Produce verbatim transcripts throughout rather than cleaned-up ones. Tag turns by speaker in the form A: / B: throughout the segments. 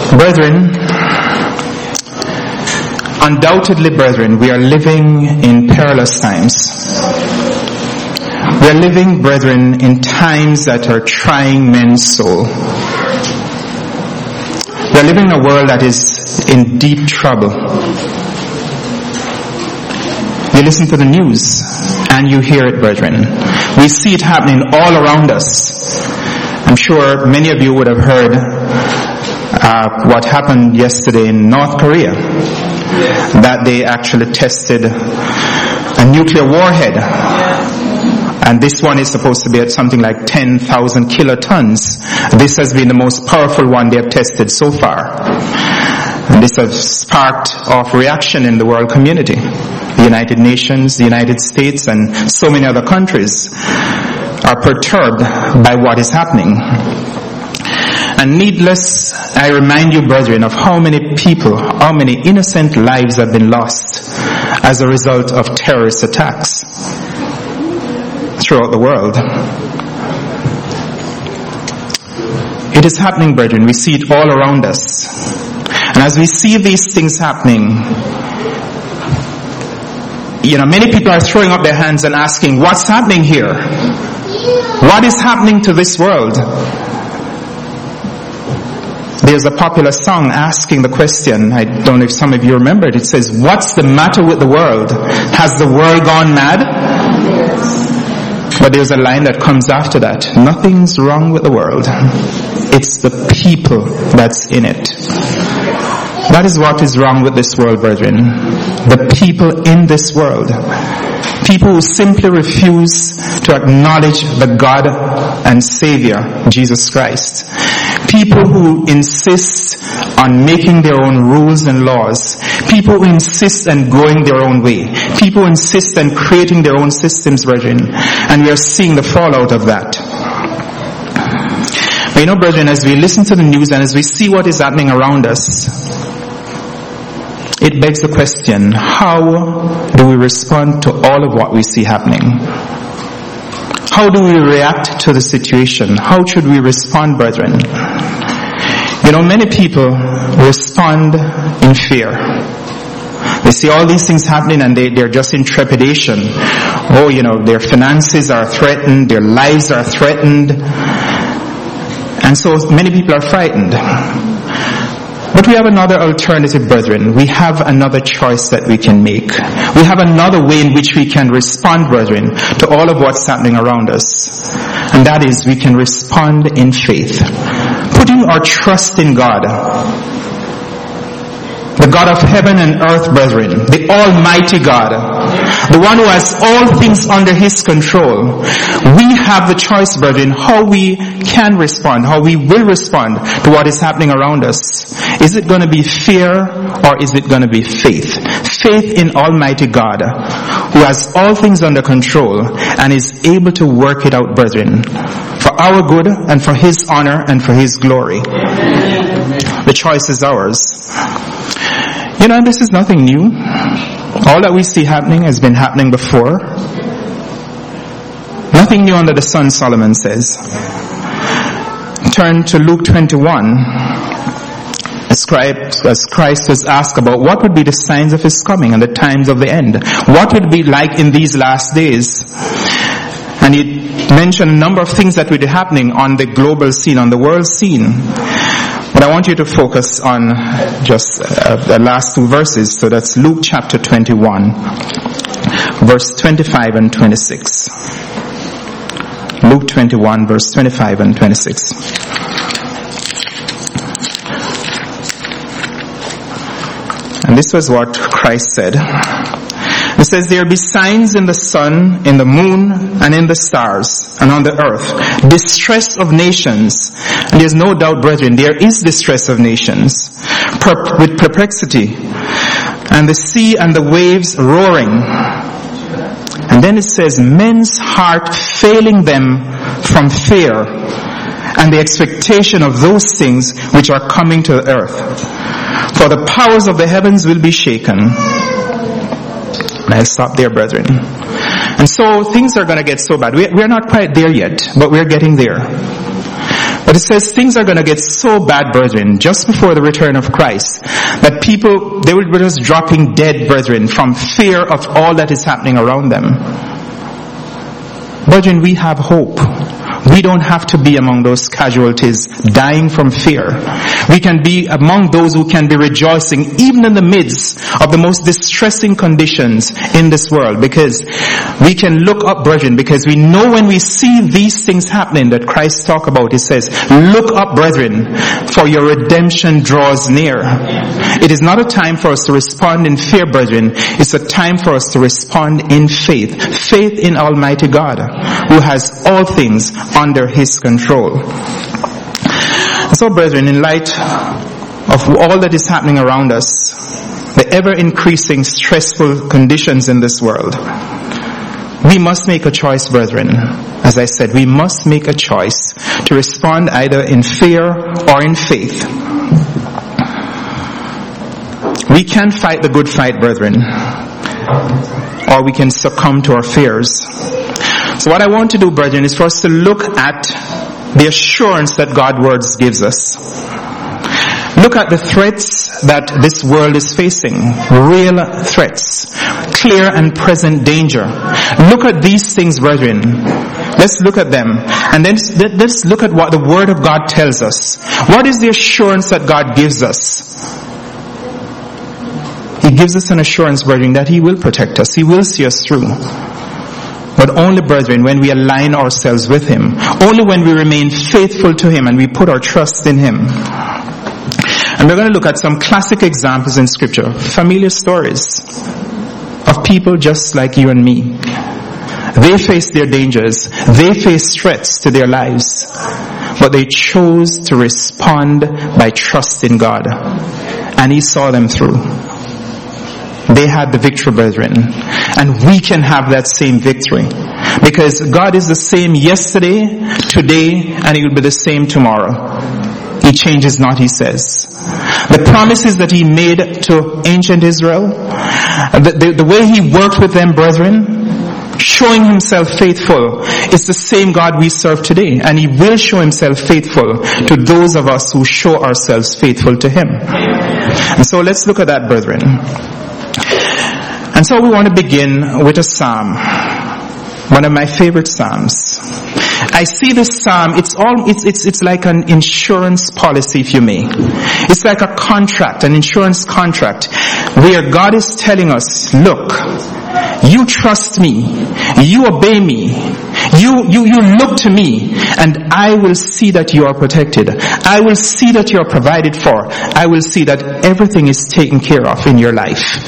A: Brethren, undoubtedly, brethren, we are living in perilous times. We are living, brethren, in times that are trying men's soul. We are living in a world that is in deep trouble. You listen to the news and you hear it, brethren. We see it happening all around us. I'm sure many of you would have heard uh, what happened yesterday in North Korea. That they actually tested a nuclear warhead. And this one is supposed to be at something like ten thousand kilotons. This has been the most powerful one they have tested so far. And this has sparked off reaction in the world community. The United Nations, the United States, and so many other countries are perturbed by what is happening. And needless, I remind you, brethren, of how many people, how many innocent lives have been lost as a result of terrorist attacks throughout the world. It is happening, brethren. We see it all around us. And as we see these things happening, you know, many people are throwing up their hands and asking, what's happening here? What is happening to this world? There's a popular song asking the question, I don't know if some of you remember it, it says, what's the matter with the world? Has the world gone mad? Yes. But there's a line that comes after that. Nothing's wrong with the world. It's the people that's in it. That is what is wrong with this world, brethren. The people in this world. People who simply refuse to acknowledge the God and Savior, Jesus Christ. People who insist on making their own rules and laws. People who insist on going their own way. People who insist on creating their own systems, brethren. And we are seeing the fallout of that. But you know, brethren, as we listen to the news and as we see what is happening around us, it begs the question, how do we respond to all of what we see happening? How do we react to the situation? How should we respond, brethren? You know, many people respond in fear. They see all these things happening and they, they're just in trepidation. Oh, you know, their finances are threatened, their lives are threatened. And so many people are frightened. But we have another alternative, brethren. We have another choice that we can make. We have another way in which we can respond, brethren, to all of what's happening around us. And that is, we can respond in faith. Putting our trust in God. The God of heaven and earth, brethren. The Almighty God. The one who has all things under His control. We have the choice, brethren, how we can respond, how we will respond to what is happening around us. Is it going to be fear or is it going to be faith? Faith in Almighty God, who has all things under control and is able to work it out, brethren, for our good and for His honor and for His glory. The choice is ours. You know, this is nothing new. All that we see happening has been happening before. Nothing new under the sun, Solomon says. Turn to Luke twenty-one. As Christ was asked about what would be the signs of His coming and the times of the end. What would it be like in these last days? And He mentioned a number of things that would be happening on the global scene, on the world scene. But I want you to focus on just uh, the last two verses. So that's Luke chapter twenty-one, verse twenty-five and twenty-six. Luke twenty-one, verse twenty-five and twenty-six. And this was what Christ said. It says, there be signs in the sun, in the moon, and in the stars, and on the earth. Distress of nations. And there's no doubt, brethren, there is distress of nations. Per- with perplexity. And the sea and the waves roaring. And then it says, men's heart failing them from fear, and the expectation of those things which are coming to the earth. For the powers of the heavens will be shaken. And I'll stop there, brethren. And so things are going to get so bad. We, we're not quite there yet, but we're getting there. But But it says things are going to get so bad, brethren, just before the return of Christ, that people, they will be just dropping dead, brethren, from fear of all that is happening around them. Brethren, we have hope. We don't have to be among those casualties dying from fear. We can be among those who can be rejoicing even in the midst of the most distressing conditions in this world, because we can look up, brethren, because we know when we see these things happening that Christ talked about, he says, look up, brethren, for your redemption draws near. It is not a time for us to respond in fear, brethren. It's a time for us to respond in faith. Faith in Almighty God, who has all things under his control. So, brethren, in light of all that is happening around us, the ever-increasing stressful conditions in this world, we must make a choice, brethren. As I said, we must make a choice to respond either in fear or in faith. We can fight the good fight, brethren, or we can succumb to our fears. So what I want to do, brethren, is for us to look at the assurance that God's words gives us. Look at the threats that this world is facing. Real threats. Clear and present danger. Look at these things, brethren. Let's look at them. And then let's look at what the Word of God tells us. What is the assurance that God gives us? He gives us an assurance, brethren, that He will protect us. He will see us through. But only, brethren, when we align ourselves with Him. Only when we remain faithful to Him and we put our trust in Him. And we're going to look at some classic examples in Scripture. Familiar stories of people just like you and me. They faced their dangers. They faced threats to their lives. But they chose to respond by trust in God. And He saw them through. They had the victory, brethren. And we can have that same victory. Because God is the same yesterday, today, and He will be the same tomorrow. He changes not, He says. The promises that He made to ancient Israel, the, the, the way He worked with them, brethren, showing Himself faithful, is the same God we serve today. And He will show Himself faithful to those of us who show ourselves faithful to Him. And so let's look at that, brethren. And so we want to begin with a psalm, one of my favorite psalms. I see this psalm, it's all, it's, it's, it's like an insurance policy, if you may. It's like a contract, an insurance contract, where God is telling us, look, you trust me, you obey me, you, you, you look to me, and I will see that you are protected. I will see that you are provided for. I will see that everything is taken care of in your life.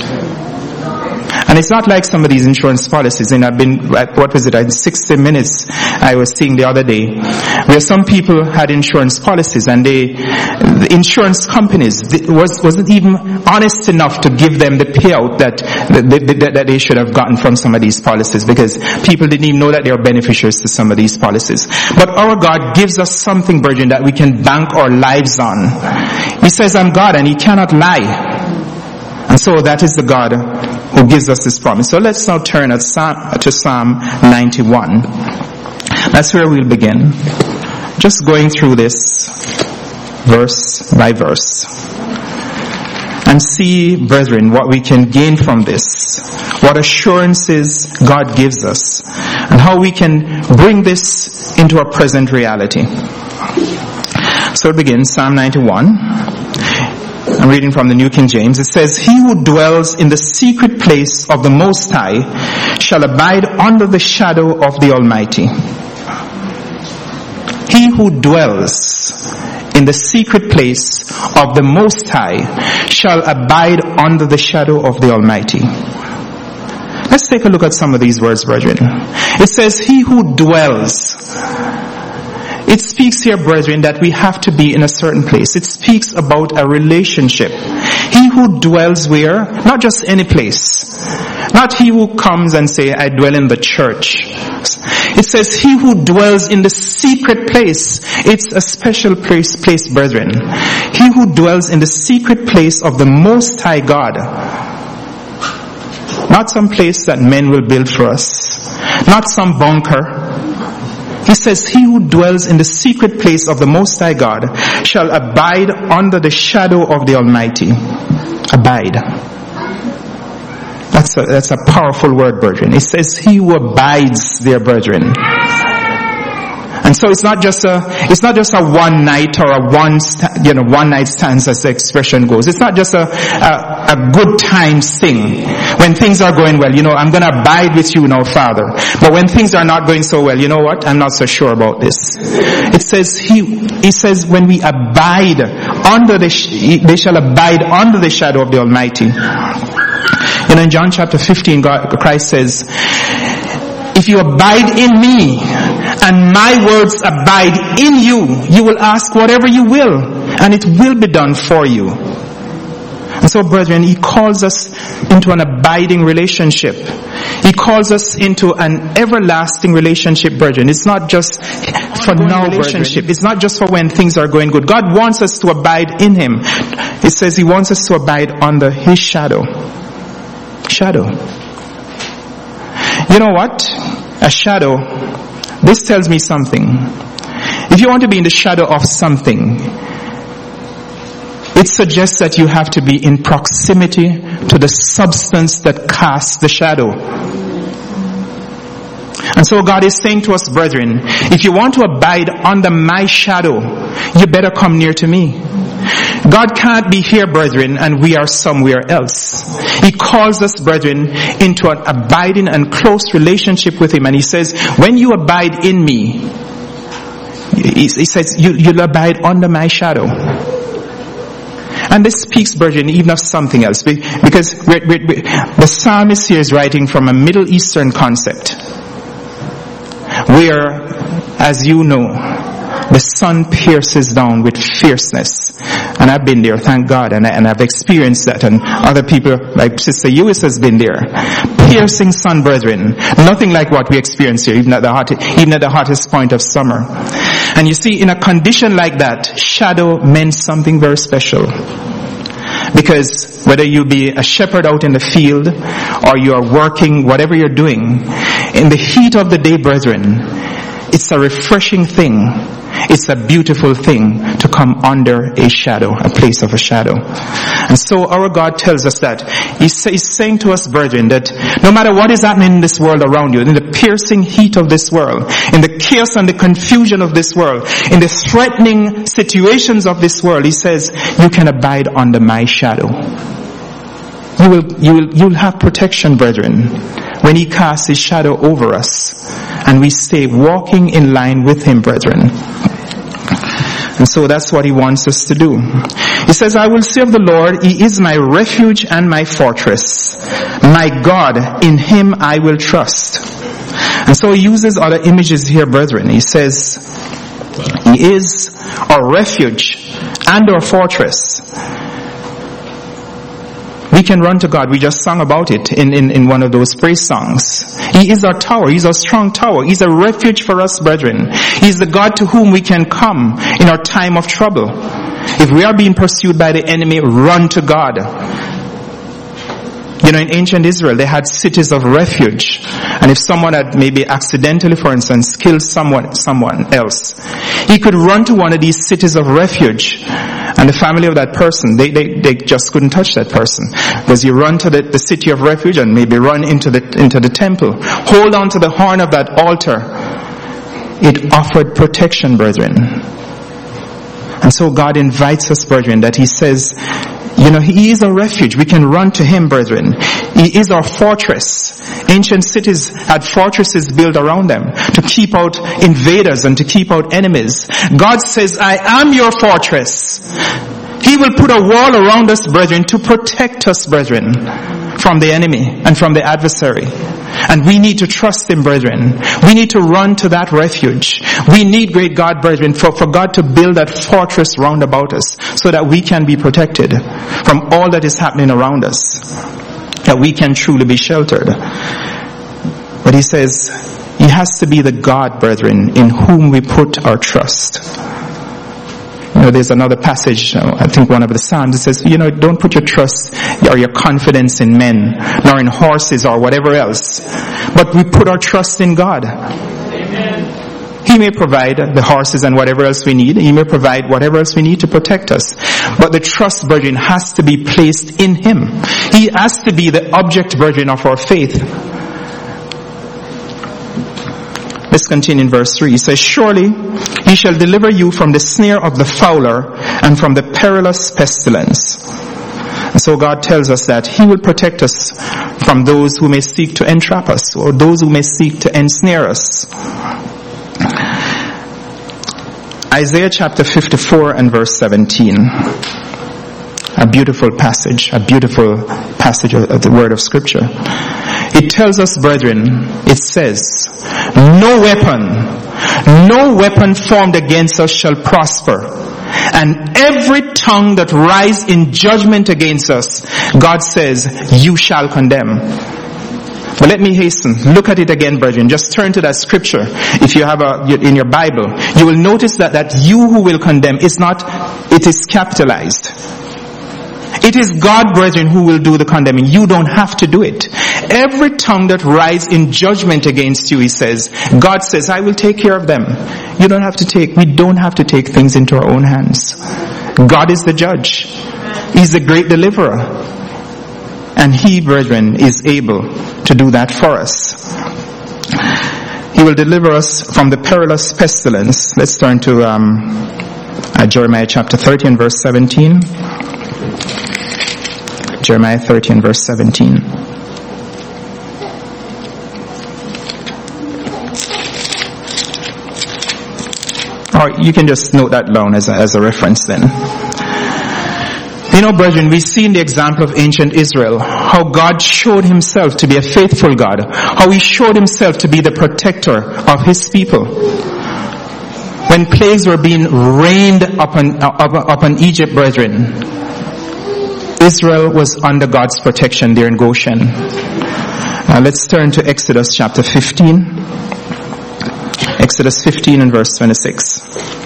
A: And it's not like some of these insurance policies, and I've been, what was it, in sixty minutes I was seeing the other day, where some people had insurance policies and they, the insurance companies was, wasn't even honest enough to give them the payout that, that, that they should have gotten from some of these policies, because people didn't even know that they are beneficiaries to some of these policies. But our God gives us something, brethren, that we can bank our lives on. He says, I'm God, and He cannot lie. And so that is the God who gives us this promise. So let's now turn to Psalm ninety-one. That's where we'll begin. Just going through this verse by verse. And see, brethren, what we can gain from this. What assurances God gives us. And how we can bring this into our present reality. So it begins, Psalm ninety-one. I'm reading from the New King James. It says, He who dwells in the secret place of the Most High shall abide under the shadow of the Almighty. He who dwells in the secret place of the Most High shall abide under the shadow of the Almighty. Let's take a look at some of these words, brethren. It says, He who dwells. It speaks here, brethren, that we have to be in a certain place. It speaks about a relationship. He who dwells where? Not just any place. Not he who comes and say, I dwell in the church. It says, he who dwells in the secret place. It's a special place, place, brethren. He who dwells in the secret place of the Most High God. Not some place that men will build for us. Not some bunker. He says, he who dwells in the secret place of the Most High God shall abide under the shadow of the Almighty. Abide. That's a, that's a powerful word, brethren. It says, he who abides there, brethren. And so it's not just a, it's not just a one night or a one, you know, one night stands as the expression goes. It's not just a, a, a good time thing. When things are going well, you know, I'm gonna abide with you now, Father. But when things are not going so well, you know what? I'm not so sure about this. It says he, he says when we abide under the, they shall abide under the shadow of the Almighty. You know, in John chapter fifteen, God, Christ says, if you abide in me, and my words abide in you, you will ask whatever you will, and it will be done for you. And so, brethren, he calls us into an abiding relationship. He calls us into an everlasting relationship, brethren. It's not just for now, relationship. It's not just for when things are going good. God wants us to abide in him. It says he wants us to abide under his shadow. Shadow. You know what? A shadow, this tells me something. If you want to be in the shadow of something, it suggests that you have to be in proximity to the substance that casts the shadow. And so God is saying to us, brethren, if you want to abide under my shadow, you better come near to me. God can't be here, brethren, and we are somewhere else. He calls us, brethren, into an abiding and close relationship with him. And he says, when you abide in me, he says, you, you'll abide under my shadow. And this speaks, brethren, even of something else. Because we're, we're, we're, the psalmist here is writing from a Middle Eastern concept, where, as you know, the sun pierces down with fierceness. And I've been there, thank God, and, I, and I've experienced that. And other people, like Sister Ewis has been there. Piercing sun, brethren. Nothing like what we experience here, even at the hot, even at the hottest point of summer. And you see, in a condition like that, shadow meant something very special. Because whether you be a shepherd out in the field, or you are working, whatever you're doing, in the heat of the day, brethren, it's a refreshing thing. It's a beautiful thing to come under a shadow, a place of a shadow. And so our God tells us that. He's, he's saying to us, brethren, that no matter what is happening in this world around you, in the piercing heat of this world, in the chaos and the confusion of this world, in the threatening situations of this world, he says, you can abide under my shadow. You will, you will, you'll have protection, brethren, when he casts his shadow over us and we stay walking in line with him, brethren. And so that's what he wants us to do. He says, I will say of the Lord, he is my refuge and my fortress. My God, in him I will trust. And so he uses other images here, brethren. He says, he is our refuge and our fortress. We can run to God. We just sang about it in, in, in one of those praise songs. He is our tower. He's our strong tower. He's a refuge for us, brethren. He's the God to whom we can come in our time of trouble. If we are being pursued by the enemy, run to God. You know, in ancient Israel, they had cities of refuge. And if someone had maybe accidentally, for instance, killed someone, someone else, he could run to one of these cities of refuge. And the family of that person, they, they, they just couldn't touch that person. Because you run to the, the city of refuge and maybe run into the, into the temple. Hold on to the horn of that altar. It offered protection, brethren. And so God invites us, brethren, that he says, you know, he is a refuge. We can run to him, brethren. He is our fortress. Ancient cities had fortresses built around them to keep out invaders and to keep out enemies. God says, I am your fortress. He will put a wall around us, brethren, to protect us, brethren, from the enemy and from the adversary. And we need to trust him, brethren. We need to run to that refuge. We need, great God, brethren, for, for God to build that fortress round about us so that we can be protected from all that is happening around us, that we can truly be sheltered. But he says, he has to be the God, brethren, in whom we put our trust. You know, there's another passage, I think one of the Psalms, it says, you know, don't put your trust or your confidence in men, nor in horses or whatever else, but we put our trust in God. Amen. He may provide the horses and whatever else we need. He may provide whatever else we need to protect us. But the trust, brethren, has to be placed in Him. He has to be the object, brethren, of our faith. Let's continue in verse three. He says, surely He shall deliver you from the snare of the fowler and from the perilous pestilence. And so God tells us that He will protect us from those who may seek to entrap us, or those who may seek to ensnare us. Isaiah chapter fifty-four and verse seventeen. A beautiful passage, a beautiful passage of the word of Scripture. It tells us, brethren, it says, no weapon, no weapon formed against us shall prosper. And every tongue that rise in judgment against us, God says, you shall condemn. But let me hasten. Look at it again, brethren. Just turn to that scripture. If you have a, in your Bible, you will notice that, that you who will condemn is not, it is capitalized. It is God, brethren, who will do the condemning. You don't have to do it. Every tongue that rise in judgment against you, He says, God says, I will take care of them. You don't have to take, we don't have to take things into our own hands. God is the judge. He's the great deliverer. And He, brethren, is able to do that for us. He will deliver us from the perilous pestilence. Let's turn to um, uh, Jeremiah chapter thirty and verse seventeen. Jeremiah thirty and verse seventeen. Or you can just note that down as a, as a reference then. You know, brethren, we see in the example of ancient Israel how God showed Himself to be a faithful God, how He showed Himself to be the protector of His people. When plagues were being rained upon, upon, upon Egypt, brethren, Israel was under God's protection there in Goshen. Uh, let's turn to Exodus chapter fifteen. Exodus fifteen and verse twenty-six.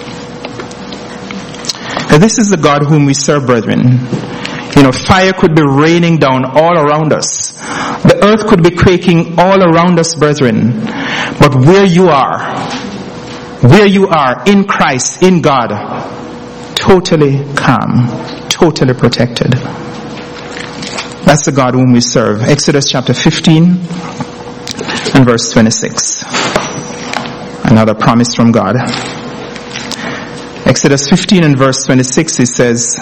A: Now, this is the God whom we serve, brethren. You know, fire could be raining down all around us. The earth could be quaking all around us, brethren. But where you are, where you are in Christ, in God, totally calm, totally protected. That's the God whom we serve. Exodus chapter fifteen and verse twenty-six. Another promise from God. Exodus fifteen and verse twenty-six, it says,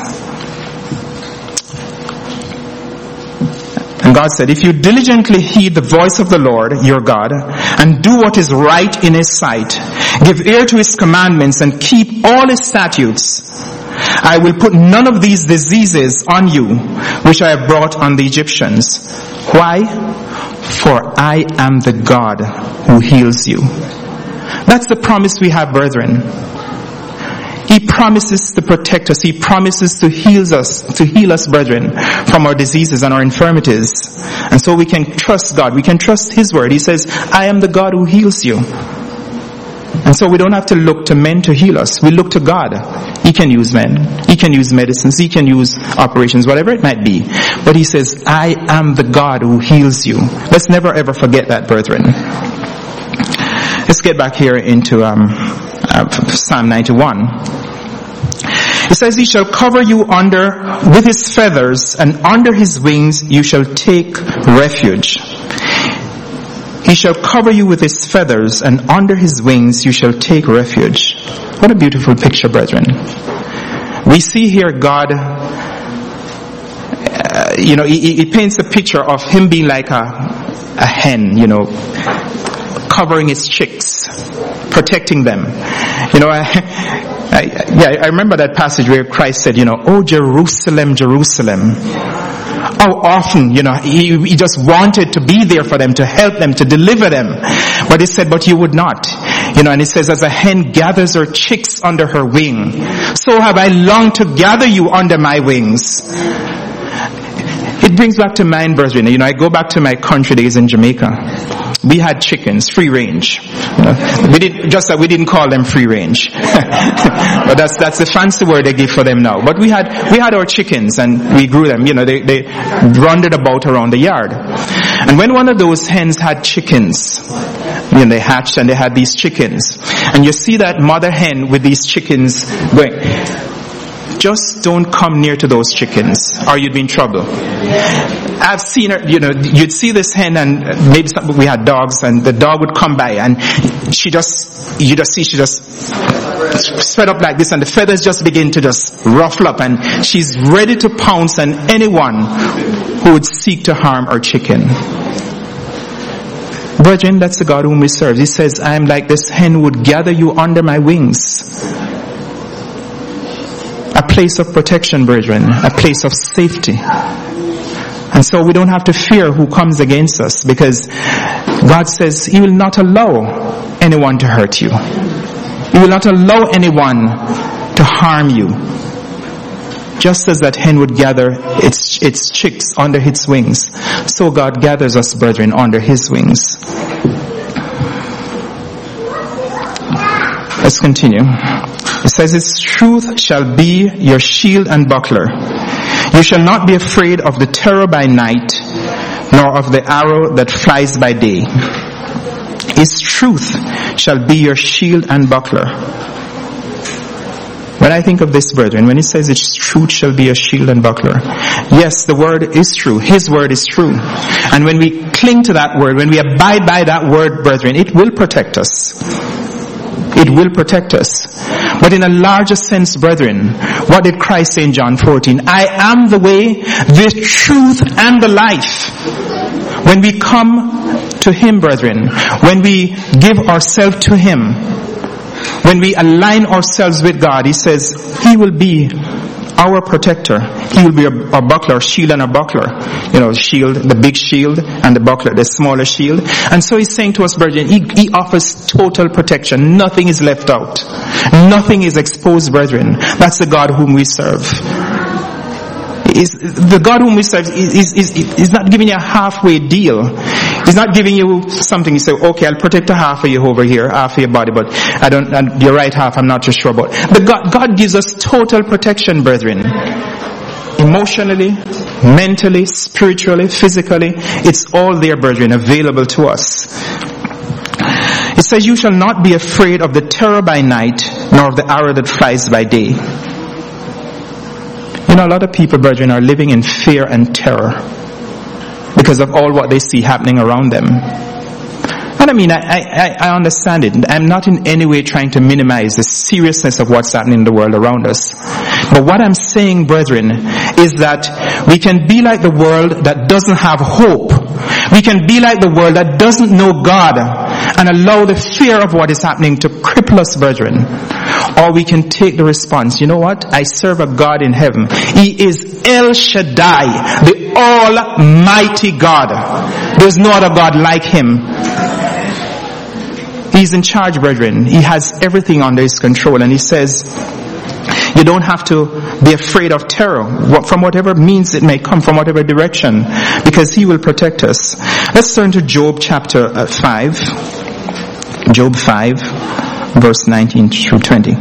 A: and God said, if you diligently heed the voice of the Lord your God and do what is right in His sight, give ear to His commandments and keep all His statutes, I will put none of these diseases on you which I have brought on the Egyptians. Why? For I am the God who heals you. That's the promise we have, brethren. He promises to protect us. He promises to heal us, to heal us, brethren, from our diseases and our infirmities. And so we can trust God. We can trust His word. He says, I am the God who heals you. And so we don't have to look to men to heal us. We look to God. He can use men. He can use medicines. He can use operations, whatever it might be. But He says, I am the God who heals you. Let's never ever forget that, brethren. Let's get back here into um, uh, Psalm ninety-one. It says, He shall cover you under with His feathers, and under His wings you shall take refuge. He shall cover you with His feathers, and under His wings you shall take refuge. What a beautiful picture, brethren. We see here God, uh, you know, he, he paints a picture of Him being like a, a hen, you know, covering His chicks, protecting them. You know, I, I, yeah, I remember that passage where Christ said, you know, oh Jerusalem, Jerusalem. How often, you know, he, he just wanted to be there for them, to help them, to deliver them. But He said, but you would not. You know, and He says, as a hen gathers her chicks under her wing, so have I longed to gather you under my wings. It brings back to mind, brethren, you know, I go back to my country days in Jamaica. We had chickens, free range. You know, we did, just that we didn't call them free range. But that's, that's the fancy word they give for them now. But we had, we had our chickens and we grew them, you know, they, they wandered about around the yard. And when one of those hens had chickens, you know, they hatched and they had these chickens, and you see that mother hen with these chickens going, just don't come near to those chickens or you'd be in trouble. I've seen her, you know, you'd see this hen, and maybe some, we had dogs, and the dog would come by and she just, you just see she just spread up like this, and the feathers just begin to just ruffle up, and she's ready to pounce on anyone who would seek to harm our chicken. Brethren, that's the God whom we serve. He says, I am like this hen who would gather you under my wings. A place of protection, brethren, a place of safety. And so we don't have to fear who comes against us, because God says He will not allow anyone to hurt you. He will not allow anyone to harm you. Just as that hen would gather its its chicks under its wings, so God gathers us, brethren, under His wings. Let's continue. It says, its truth shall be your shield and buckler. You shall not be afraid of the terror by night, nor of the arrow that flies by day. His truth shall be your shield and buckler. When I think of this, brethren, when it says its truth shall be a shield and buckler, yes, the word is true. His word is true. And when we cling to that word, when we abide by that word, brethren, it will protect us. It will protect us. But in a larger sense, brethren, what did Christ say in John fourteen? I am the way, the truth, and the life. When we come to Him, brethren, when we give ourselves to Him, when we align ourselves with God, He says He will be our protector. He will be our, our buckler, shield and a buckler. You know, shield, the big shield, and the buckler, the smaller shield. And so He's saying to us, brethren, He, he offers total protection. Nothing is left out. Nothing is exposed, brethren. That's the God whom we serve. Is the God whom we serve is, is, is, is not giving you a halfway deal. He's not giving you something. You say, okay, I'll protect a half of you over here, half of your body, but I don't, and your right half, I'm not too sure about. But God, God gives us total protection, brethren. Emotionally, mentally, spiritually, physically, it's all there, brethren, available to us. It says, you shall not be afraid of the terror by night, nor of the arrow that flies by day. You know, a lot of people, brethren, are living in fear and terror because of all what they see happening around them. And I mean, I, I, I understand it. I'm not in any way trying to minimize the seriousness of what's happening in the world around us. But what I'm saying, brethren, is that we can be like the world that doesn't have hope. We can be like the world that doesn't know God and allow the fear of what is happening to cripple us, brethren. Or we can take the response, you know what? I serve a God in heaven. He is El Shaddai, the Almighty God. There's no other God like Him. He's in charge, brethren. He has everything under His control. And He says, you don't have to be afraid of terror, from whatever means it may come, from whatever direction, because He will protect us. Let's turn to Job chapter five. Job five, verse nineteen through twenty.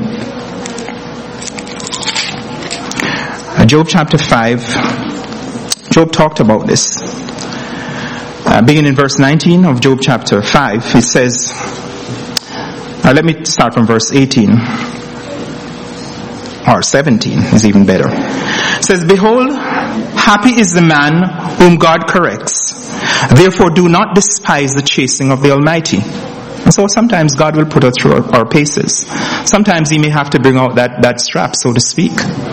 A: Job chapter five, Job talked about this. Uh, beginning in verse nineteen of Job chapter five, he says, uh, let me start from verse eighteen. Or seventeen is even better. It says, behold, happy is the man whom God corrects. Therefore do not despise the chastening of the Almighty. And so sometimes God will put us through our, our paces. Sometimes He may have to bring out that, that strap, so to speak.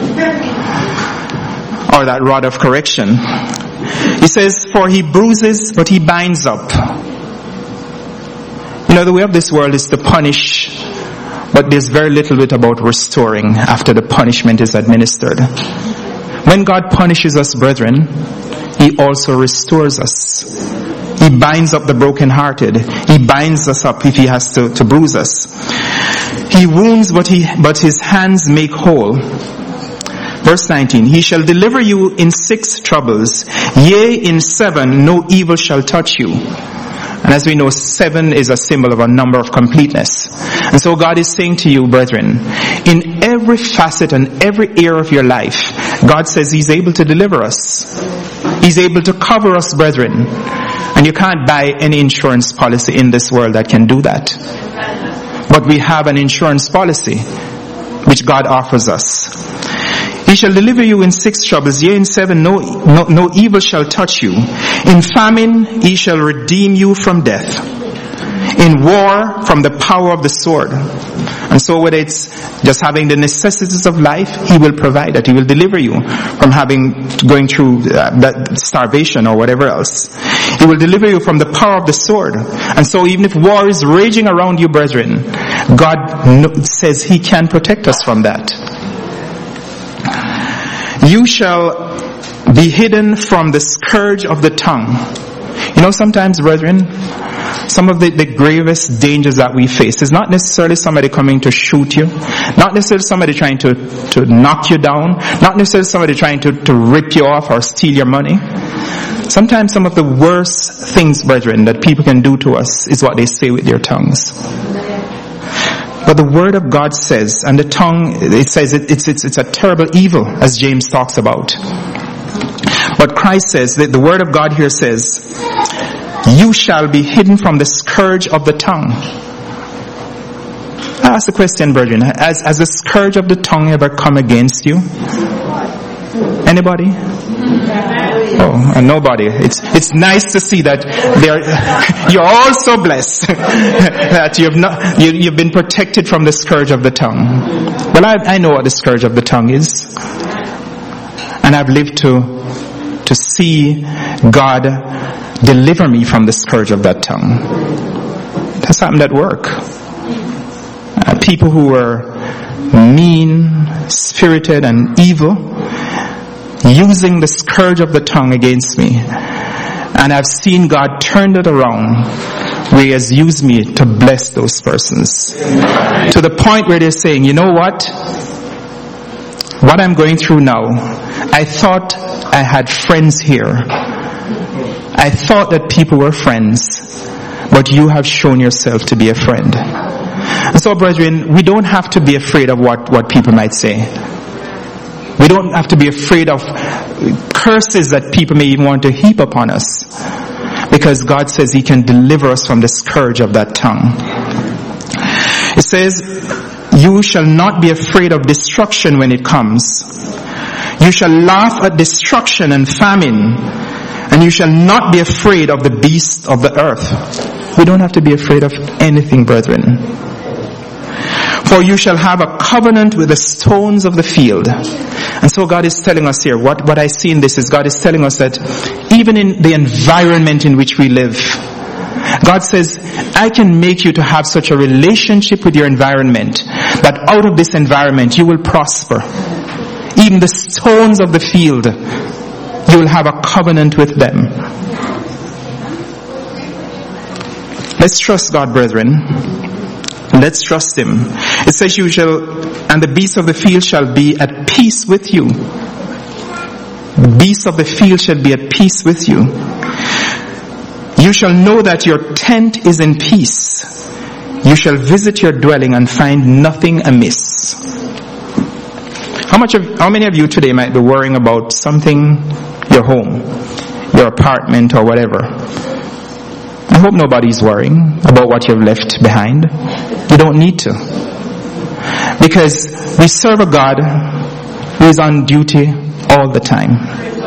A: Or that rod of correction. He says, for He bruises, but He binds up. You know, the way of this world is to punish, but there's very little bit about restoring after the punishment is administered. When God punishes us, brethren, He also restores us. He binds up the brokenhearted. He binds us up if He has to, to bruise us. He wounds, but he, but His hands make whole. Verse nineteen, He shall deliver you in six troubles. Yea, in seven no evil shall touch you. And as we know, seven is a symbol of a number of completeness. And so God is saying to you, brethren, in every facet and every area of your life, God says He's able to deliver us. He's able to cover us, brethren. And you can't buy any insurance policy in this world that can do that. But we have an insurance policy which God offers us. He shall deliver you in six troubles, yea, in seven no, no, no evil shall touch you. In famine he shall redeem you from death. In war from the power of the sword. And so whether it's just having the necessities of life, he will provide that. He will deliver you from having, going through uh, that starvation or whatever else. He will deliver you from the power of the sword. And so even if war is raging around you, brethren, God says he can protect us from that. You shall be hidden from the scourge of the tongue. You know, sometimes, brethren, some of the, the gravest dangers that we face is not necessarily somebody coming to shoot you, not necessarily somebody trying to, to knock you down, not necessarily somebody trying to, to rip you off or steal your money. Sometimes some of the worst things, brethren, that people can do to us is what they say with their tongues. But the word of God says, and the tongue, it says it, it's, it's, it's a terrible evil, as James talks about. But Christ says, that the word of God here says, you shall be hidden from the scourge of the tongue. I ask the question, brethren, has, has the scourge of the tongue ever come against you? Anybody? Oh, and nobody. It's it's nice to see that there. You're all so blessed that you've not you, you've been protected from the scourge of the tongue. Well, I I know what the scourge of the tongue is, and I've lived to to see God deliver me from the scourge of that tongue. That's happened at work. Uh, people who were mean, spirited, and evil, using the scourge of the tongue against me. And I've seen God turn it around where he has used me to bless those persons. To the point where they're saying, you know what? What I'm going through now, I thought I had friends here. I thought that people were friends, but you have shown yourself to be a friend. And so, brethren, we don't have to be afraid of what, what people might say. We don't have to be afraid of curses that people may even want to heap upon us, because God says he can deliver us from the scourge of that tongue. It says, you shall not be afraid of destruction when it comes. You shall laugh at destruction and famine, and you shall not be afraid of the beasts of the earth. We don't have to be afraid of anything, brethren. For you shall have a covenant with the stones of the field. And so God is telling us here, what, what I see in this is God is telling us that even in the environment in which we live, God says, I can make you to have such a relationship with your environment that out of this environment you will prosper. Even the stones of the field, you will have a covenant with them. Let's trust God, brethren. Let's trust him. It says you shall, and the beasts of the field shall be at peace with you. The beasts of the field shall be at peace with you. You shall know that your tent is in peace. You shall visit your dwelling and find nothing amiss. How much of, how many of you today might be worrying about something, your home, your apartment, or whatever? I hope nobody's worrying about what you've left behind. You don't need to. Because we serve a God who is on duty all the time.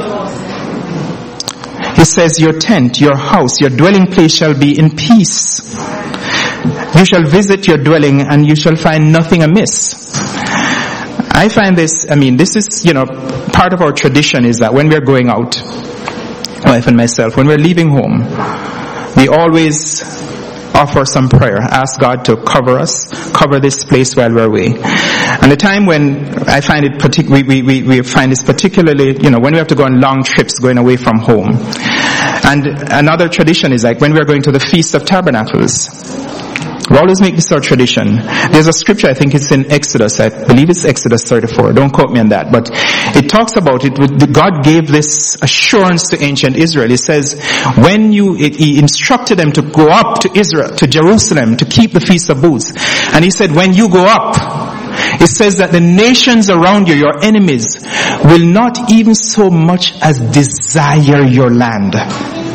A: He says, your tent, your house, your dwelling place shall be in peace. You shall visit your dwelling and you shall find nothing amiss. I find this, I mean, this is, you know, part of our tradition is that when we're going out, wife and myself, when we're leaving home, we always offer some prayer. Ask God to cover us, cover this place while we're away. And the time when I find it partic- we, we, we, we find this particularly, you know, when we have to go on long trips going away from home. And another tradition is like when we're going to the Feast of Tabernacles. We always make this our tradition. There's a scripture, I think it's in Exodus. I believe it's Exodus thirty-four. Don't quote me on that. But it talks about it. God gave this assurance to ancient Israel. It says, when you, it, he instructed them to go up to Israel, to Jerusalem, to keep the Feast of Booths. And he said, when you go up, it says that the nations around you, your enemies, will not even so much as desire your land.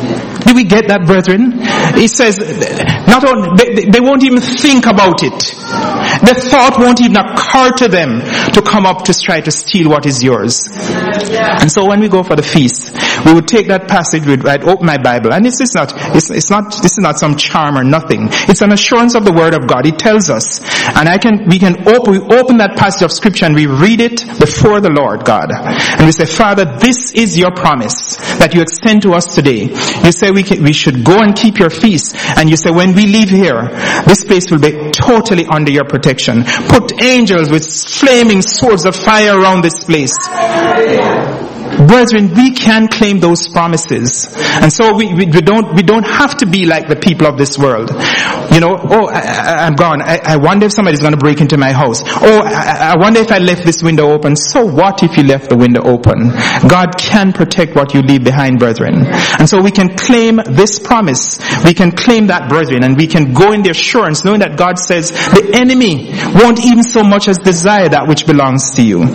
A: Do we get that, brethren? He says, not only, they, they won't even think about it. The thought won't even occur to them to come up to try to steal what is yours. And so when we go for the feast, we would take that passage, we'd I'd open my Bible, and this is not, it's, it's not, this is not some charm or nothing. It's an assurance of the Word of God. It tells us, and I can, we can open, we open that passage of Scripture and we read it before the Lord God. And we say, Father, this is your promise that you extend to us today. You say we can, we should go and keep your feast. And you say when we leave here, this place will be totally under your protection. Put angels with flaming swords of fire around this place. Brethren, we can claim those promises. And so we, we, we don't, we don't have to be like the people of this world. You know, oh, I, I'm gone. I, I wonder if somebody's going to break into my house. Oh, I, I wonder if I left this window open. So what if you left the window open? God can protect what you leave behind, brethren. And so we can claim this promise. We can claim that, brethren, and we can go in the assurance knowing that God says the enemy won't even so much as desire that which belongs to you.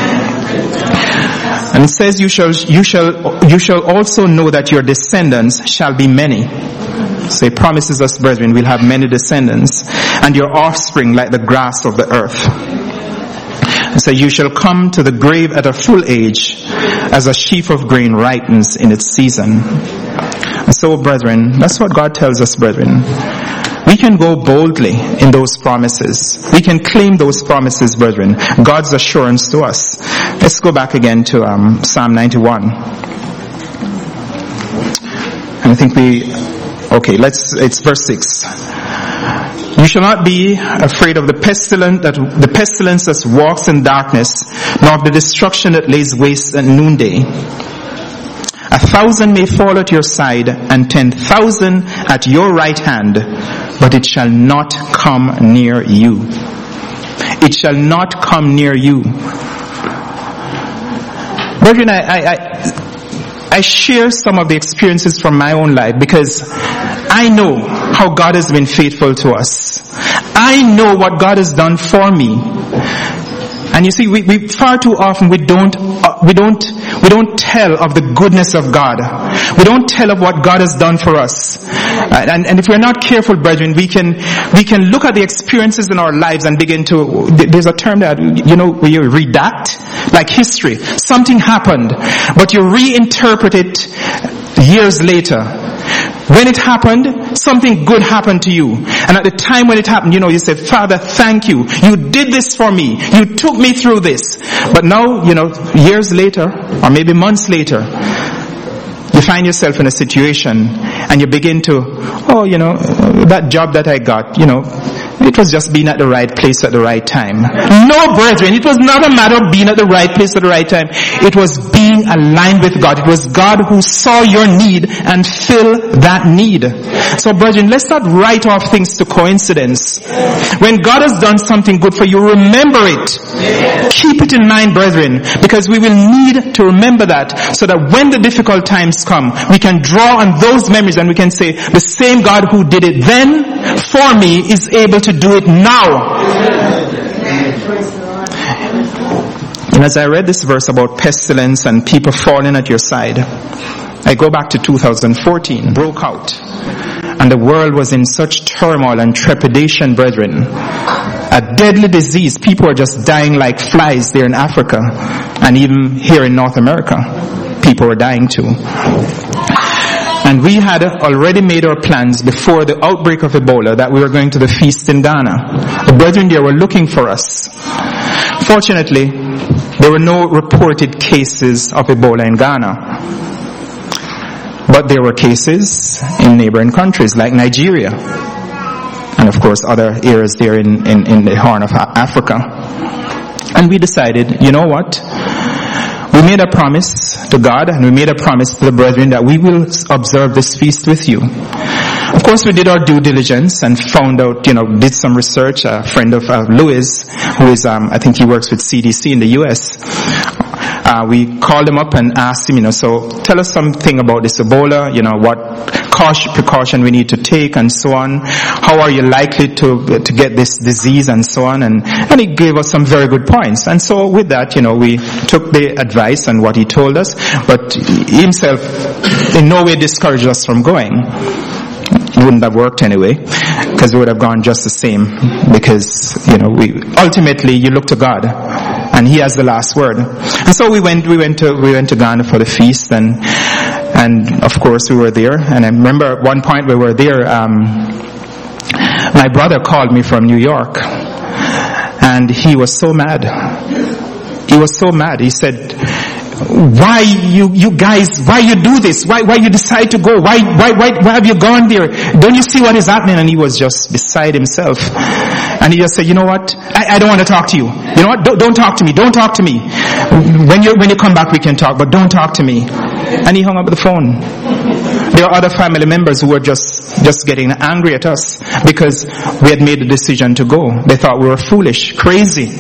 A: And it says, you shall, you shall, you shall also know that your descendants shall be many. So he promises us, brethren, we'll have many descendants, and your offspring like the grass of the earth. So you shall come to the grave at a full age, as a sheaf of grain ripens in its season. And so, brethren, that's what God tells us, brethren. We can go boldly in those promises. We can claim those promises, brethren. God's assurance to us. Let's go back again to um, Psalm ninety-one. And I think we, okay, let's, it's verse six. You shall not be afraid of the pestilence that, the pestilence that walks in darkness, nor of the destruction that lays waste at noonday. A thousand may fall at your side, and ten thousand at your right hand, but it shall not come near you. It shall not come near you. Brethren, I, I, I, I share some of the experiences from my own life because I know how God has been faithful to us. I know what God has done for me. And you see, we, we far too often we don't, uh, we don't, we don't tell of the goodness of God. We don't tell of what God has done for us. Uh, and, and if we're not careful, brethren, we can, we can look at the experiences in our lives and begin to, there's a term that, you know, where you redact, like history. Something happened, but you reinterpret it years later. When it happened, something good happened to you. And at the time when it happened, you know, you said, Father, thank you. You did this for me. You took me through this. But now, you know, years later, or maybe months later, you find yourself in a situation and you begin to, oh, you know, that job that I got, you know, it was just being at the right place at the right time. No, brethren, it was not a matter of being at the right place at the right time. It was being aligned with God. It was God who saw your need and filled that need. So, brethren, let's not write off things to coincidence. When God has done something good for you, remember it. Keep it in mind, brethren, because we will need to remember that so that when the difficult times come, we can draw on those memories and we can say, the same God who did it then for me is able to do it now. And as I read this verse about pestilence and people falling at your side, I go back to two thousand fourteen, broke out. And the world was in such turmoil and trepidation, brethren. A deadly disease. People were just dying like flies there in Africa. And even here in North America, people were dying too. And we had already made our plans before the outbreak of Ebola that we were going to the feast in Ghana. The brethren there were looking for us. Fortunately, there were no reported cases of Ebola in Ghana. But there were cases in neighboring countries like Nigeria. And of course other areas there in, in, in the Horn of Africa. And we decided, you know what? We made a promise to God and we made a promise to the brethren that we will observe this feast with you. Of course, we did our due diligence and found out, you know, did some research. A friend of uh, Louis, who is, um, I think he works with C D C in the U S, uh, we called him up and asked him, you know, so tell us something about this Ebola, you know, what precaution, precaution we need to take and so on. How are you likely to to get this disease and so on? And, and he gave us some very good points. And so with that, you know, we took the advice and what he told us, but he himself in no way discouraged us from going. It wouldn't have worked anyway, because it would have gone just the same, because, you know, we, ultimately you look to God, and He has the last word. And so we went, we went to, we went to Ghana for the feast, and, and of course we were there, and I remember at one point we were there, um, my brother called me from New York, and he was so mad. He was so mad. He said, why you, you guys, why you do this? Why, why you decide to go? Why, why, why, why have you gone there? Don't you see what is happening? And he was just beside himself. And he just said, you know what? I, I don't want to talk to you. You know what? Don't, don't talk to me. Don't talk to me. When you, when you come back we can talk, but don't talk to me. And he hung up the phone. There are other family members who were just, just getting angry at us because we had made the decision to go. They thought we were foolish, crazy.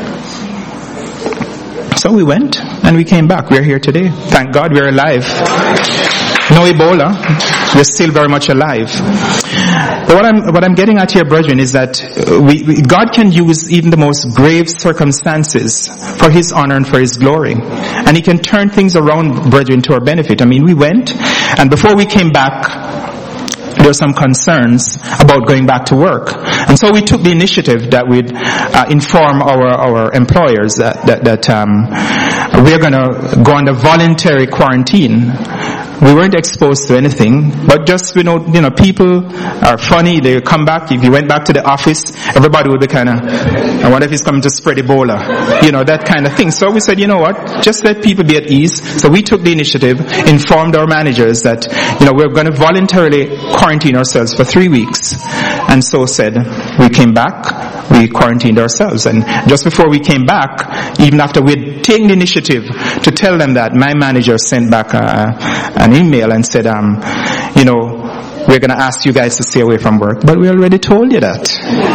A: So we went and we came back. We're here today. Thank God we're alive. No Ebola. We're still very much alive. But what I'm, what I'm getting at here, brethren, is that we, we, God can use even the most grave circumstances for His honor and for His glory. And He can turn things around, brethren, to our benefit. I mean, we went, and before we came back, there were some concerns about going back to work. And so we took the initiative that we'd uh, inform our, our employers that, that, that um, we're going to go under voluntary quarantine. We weren't exposed to anything, but just, you know, you know, people are funny. They come back. If you went back to the office, everybody would be kind of, I wonder if he's coming to spread Ebola, you know, that kind of thing. So we said, you know what, just let people be at ease. So we took the initiative, informed our managers that, you know, we're going to voluntarily quarantine ourselves for three weeks. And so said, we came back, we quarantined ourselves. And just before we came back, even after we had taken the initiative to tell them that, my manager sent back a, a an email and said, um, you know, we're going to ask you guys to stay away from work, but we already told you that.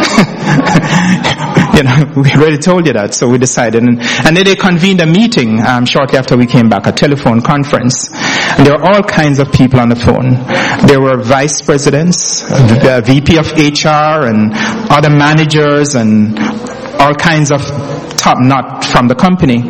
A: You know, we already told you that, so we decided. And, and then they convened a meeting um, shortly after we came back, a telephone conference. And there were all kinds of people on the phone. There were vice presidents, the V P of H R, and other managers, and all kinds of top knot from the company.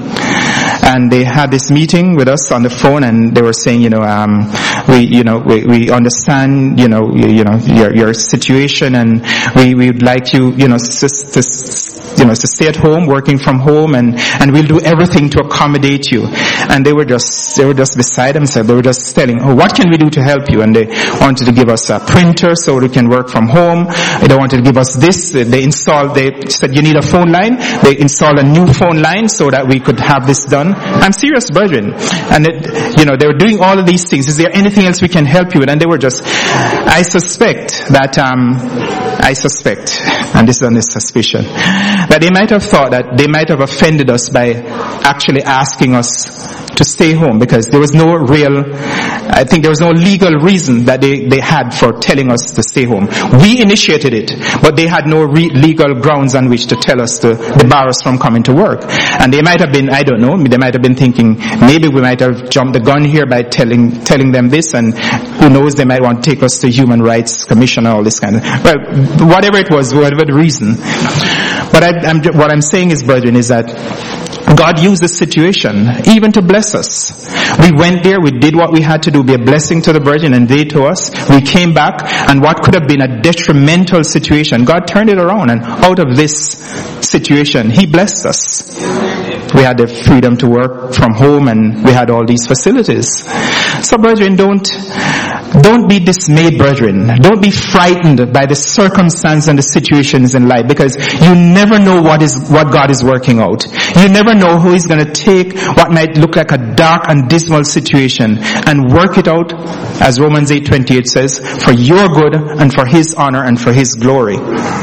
A: And they had this meeting with us on the phone, and they were saying, you know, um, we, you know, we, we understand, you know, you, you know, your, your situation, and we, we would like you, you know, to, to, you know, to stay at home, working from home, and, and we'll do everything to accommodate you. And they were just, they were just beside themselves. They were just telling, oh, what can we do to help you? And they wanted to give us a printer so we can work from home. They wanted to give us this. They installed, they said, you need a phone line. They installed a new phone line so that we could have this done. I'm serious, brethren. And it, you know, they were doing all of these things. Is there anything else we can help you with? And they were just, I suspect that, um, I suspect, and this is on this suspicion, that they might have thought that they might have offended us by actually asking us to stay home, because there was no real, I think there was no legal reason that they, they had for telling us to stay home. We initiated it, but they had no re- legal grounds on which to tell us to debar us from coming to work. And they might have been, I don't know, they might have been thinking, maybe we might have jumped the gun here by telling, telling them this, and who knows, they might want to take us to Human Rights Commission and all this kind of, well, whatever it was, whatever the reason. But I, I'm, what I'm saying is, brethren, is that God used this situation even to bless us. We went there, we did what we had to do, be a blessing to the brethren, and they to us. We came back, and what could have been a detrimental situation, God turned it around, and out of this situation, He blessed us. We had the freedom to work from home, and we had all these facilities. So, brethren, don't Don't be dismayed, brethren. Don't be frightened by the circumstance and the situations in life, because you never know what is what God is working out. You never know who is going to take what might look like a dark and dismal situation and work it out, as Romans eight twenty-eight says, for your good and for His honor and for His glory.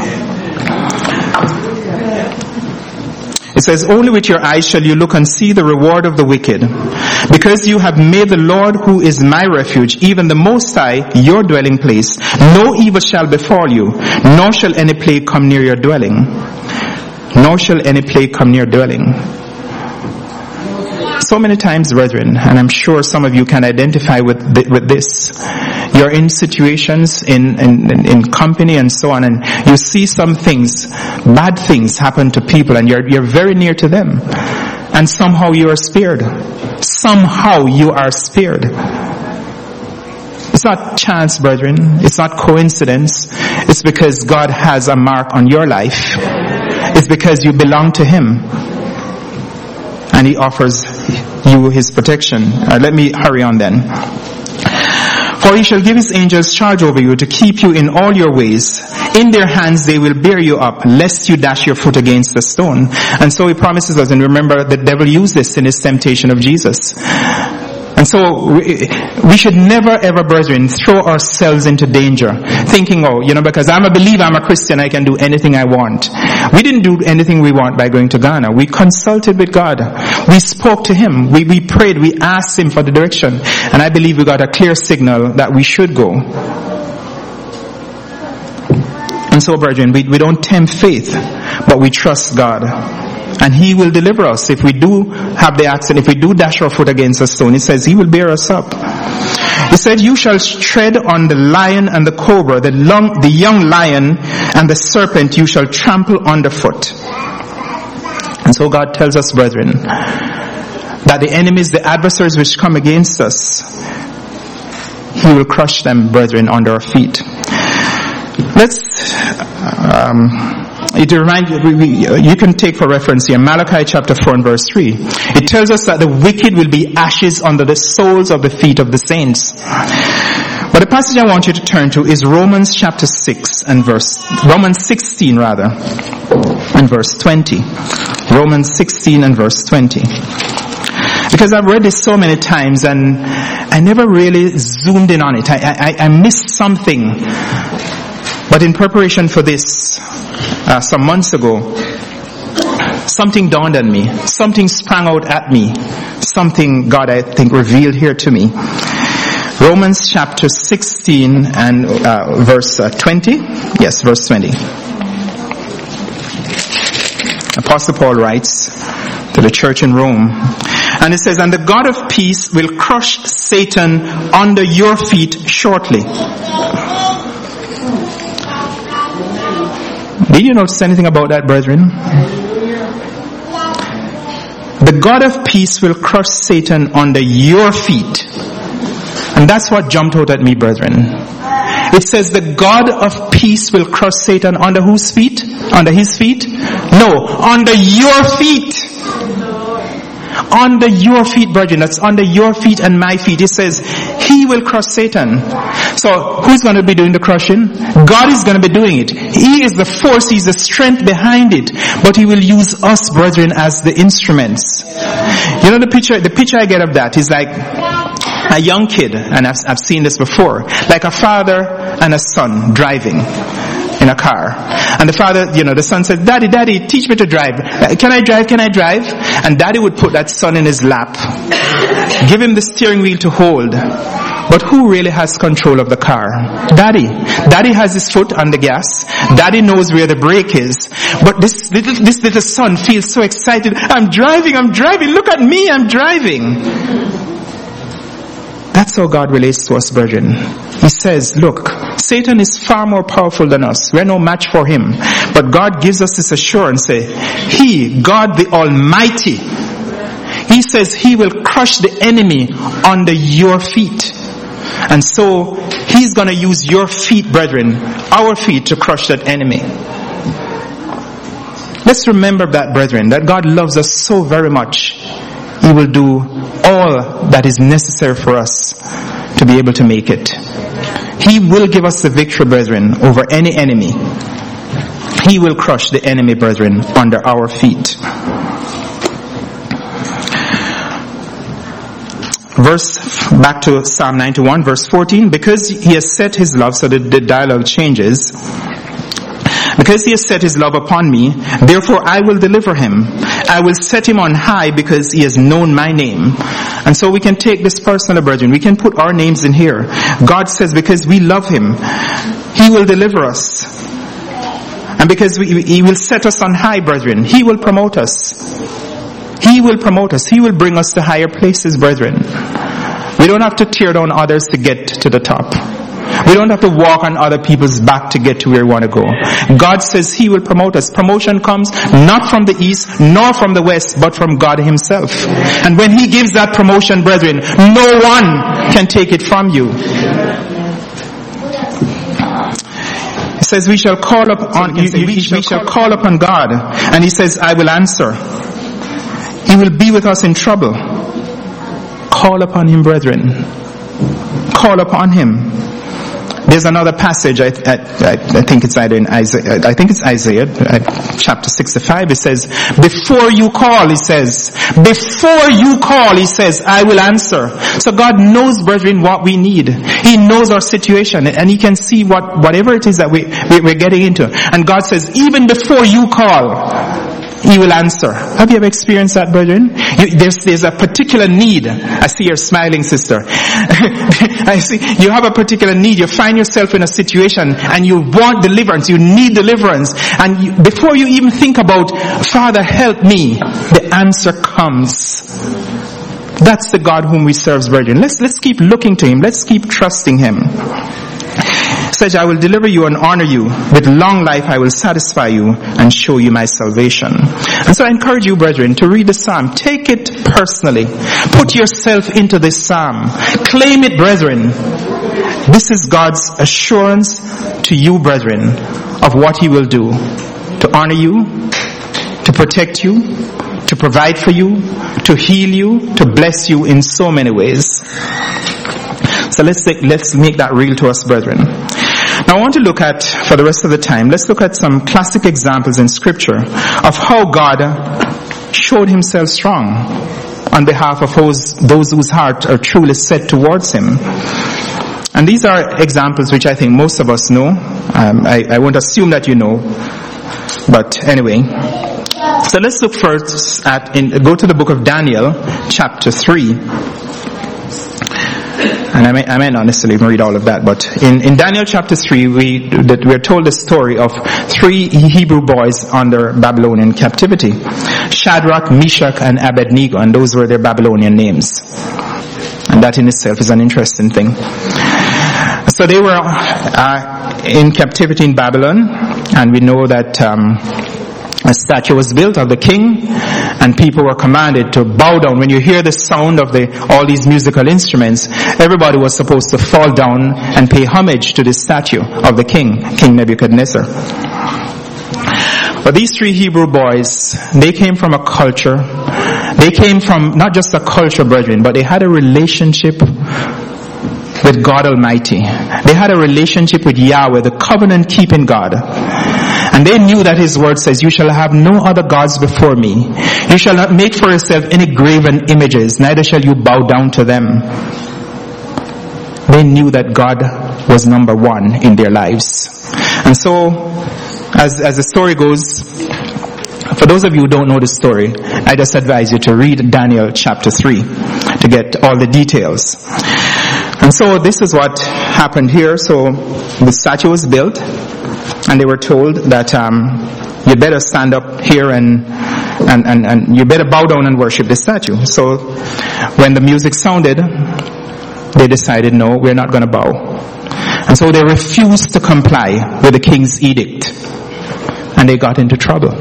A: It says, only with your eyes shall you look and see the reward of the wicked. Because you have made the Lord, who is my refuge, even the Most High, your dwelling place. No evil shall befall you, nor shall any plague come near your dwelling. Nor shall any plague come near dwelling. So many times, brethren, and I'm sure some of you can identify with with this. You're in situations, in, in, in company and so on, and you see some things, bad things happen to people, and you're, you're very near to them. And somehow you are spared. Somehow you are spared. It's not chance, brethren. It's not coincidence. It's because God has a mark on your life. It's because you belong to Him. And He offers you His protection. Uh, let me hurry on then. For He shall give His angels charge over you to keep you in all your ways. In their hands they will bear you up, lest you dash your foot against a stone. And so He promises us, and remember, the devil used this in his temptation of Jesus. And so we, we should never ever, brethren, throw ourselves into danger, thinking, oh, you know, because I'm a believer, I'm a Christian, I can do anything I want. We didn't do anything we want by going to Ghana. We consulted with God. We spoke to Him. We, we prayed. We asked Him for the direction. And I believe we got a clear signal that we should go. And so, brethren, we, we don't tempt faith, but we trust God. And He will deliver us. If we do have the accident, if we do dash our foot against a stone, He says He will bear us up. He said, you shall tread on the lion and the cobra, the, long, the young lion and the serpent you shall trample underfoot. And so God tells us, brethren, that the enemies, the adversaries which come against us, He will crush them, brethren, under our feet. Let's, um, to remind you, you can take for reference here Malachi chapter four and verse three. It tells us that the wicked will be ashes under the soles of the feet of the saints. But the passage I want you to turn to is Romans chapter six and verse, Romans sixteen rather, and verse twenty. Romans sixteen and verse twenty. Because I've read this so many times and I never really zoomed in on it. I, I, I missed something. But in preparation for this, uh, some months ago, something dawned on me. Something sprang out at me. Something God, I think, revealed here to me. Romans chapter sixteen and uh, verse uh, twenty. Yes, verse twenty. Apostle Paul writes to the church in Rome. And it says, and the God of peace will crush Satan under your feet shortly. Did you notice anything about that, brethren? The God of peace will crush Satan under your feet. And that's what jumped out at me, brethren. It says the God of peace will crush Satan under whose feet? Under his feet? No, under your feet. Under your feet, brethren. That's under your feet and my feet. It says He will crush Satan. So who's going to be doing the crushing? God is going to be doing it. He is the force. He's the strength behind it. But He will use us, brethren, as the instruments. You know, the picture, the picture I get of that is like a young kid, and I've, I've seen this before, like a father and a son driving in a car. And the father, you know, the son says, Daddy, Daddy, teach me to drive. Can I drive? Can I drive? And Daddy would put that son in his lap, give him the steering wheel to hold. But who really has control of the car? Daddy. Daddy has his foot on the gas. Daddy knows where the brake is. But this little, this little son feels so excited. I'm driving, I'm driving. Look at me, I'm driving. That's how God relates to us, brethren. He says, look, Satan is far more powerful than us. We're no match for him. But God gives us this assurance. Say, He, God the Almighty, He says He will crush the enemy under your feet. And so He's going to use your feet, brethren, our feet, to crush that enemy. Let's remember that, brethren, that God loves us so very much. He will do all that is necessary for us to be able to make it. He will give us the victory, brethren, over any enemy. He will crush the enemy, brethren, under our feet. Verse, back to Psalm ninety-one, verse fourteen. Because He has set His love, so that the dialogue changes. Because He has set His love upon me, therefore I will deliver him. I will set him on high because he has known my name. And so we can take this personal, brethren. We can put our names in here. God says because we love Him, He will deliver us. And because we, He will set us on high, brethren, He will promote us. He will promote us. He will bring us to higher places, brethren. We don't have to tear down others to get to the top. We don't have to walk on other people's back to get to where we want to go. God says He will promote us. Promotion comes not from the east nor from the west, but from God Himself. And when He gives that promotion, brethren, no one can take it from you. He says we shall call upon you, you, we, we shall call upon God, and He says, I will answer. He will be with us in trouble. Call upon Him, brethren. Call upon Him. There's another passage, I, I, I think it's either in Isaiah, I think it's Isaiah, chapter sixty-five, it says, before you call, He says, before you call, He says, I will answer. So God knows, brethren, what we need. He knows our situation, and He can see what, whatever it is that we, we, we're getting into. And God says, even before you call, He will answer. Have you ever experienced that, brethren? You, there's, there's a particular need. I see you're smiling, sister. I see you have a particular need. You find yourself in a situation and you want deliverance. You need deliverance. And you, before you even think about, Father, help me, the answer comes. That's the God whom we serve, brethren. Let's, let's keep looking to Him. Let's keep trusting Him. Says, I will deliver you and honor you. With long life I will satisfy you and show you my salvation. And so I encourage you, brethren, to read the psalm. Take it personally. Put yourself into this psalm. Claim it, brethren. This is God's assurance to you, brethren, of what He will do. To honor you, to protect you, to provide for you, to heal you, to bless you in so many ways. So let's take, let's make that real to us, brethren. Now I want to look at, for the rest of the time, let's look at some classic examples in Scripture of how God showed Himself strong on behalf of those, those whose hearts are truly set towards Him. And these are examples which I think most of us know. Um, I, I won't assume that you know, but anyway. So let's look first at, in, go to the book of Daniel, chapter three. And I may, I may not necessarily read all of that, but in, in Daniel chapter three, we, that we're told the story of three Hebrew boys under Babylonian captivity. Shadrach, Meshach, and Abednego, and those were their Babylonian names. And that in itself is an interesting thing. So they were uh, in captivity in Babylon, and we know that um, a statue was built of the king, and people were commanded to bow down. When you hear the sound of the all these musical instruments, everybody was supposed to fall down and pay homage to the statue of the king, King Nebuchadnezzar. But these three Hebrew boys, they came from a culture. They came from not just a culture, brethren, but they had a relationship with God Almighty. They had a relationship with Yahweh, the covenant-keeping God. And they knew that His word says, you shall have no other gods before me. You shall not make for yourself any graven images, neither shall you bow down to them. They knew that God was number one in their lives. And so, as, as the story goes, for those of you who don't know the story, I just advise you to read Daniel chapter three to get all the details. And so this is what happened here. So the statue was built, and they were told that um, you better stand up here and, and, and, and you better bow down and worship the statue. So when the music sounded, they decided, no, we're not going to bow. And so they refused to comply with the king's edict, and they got into trouble.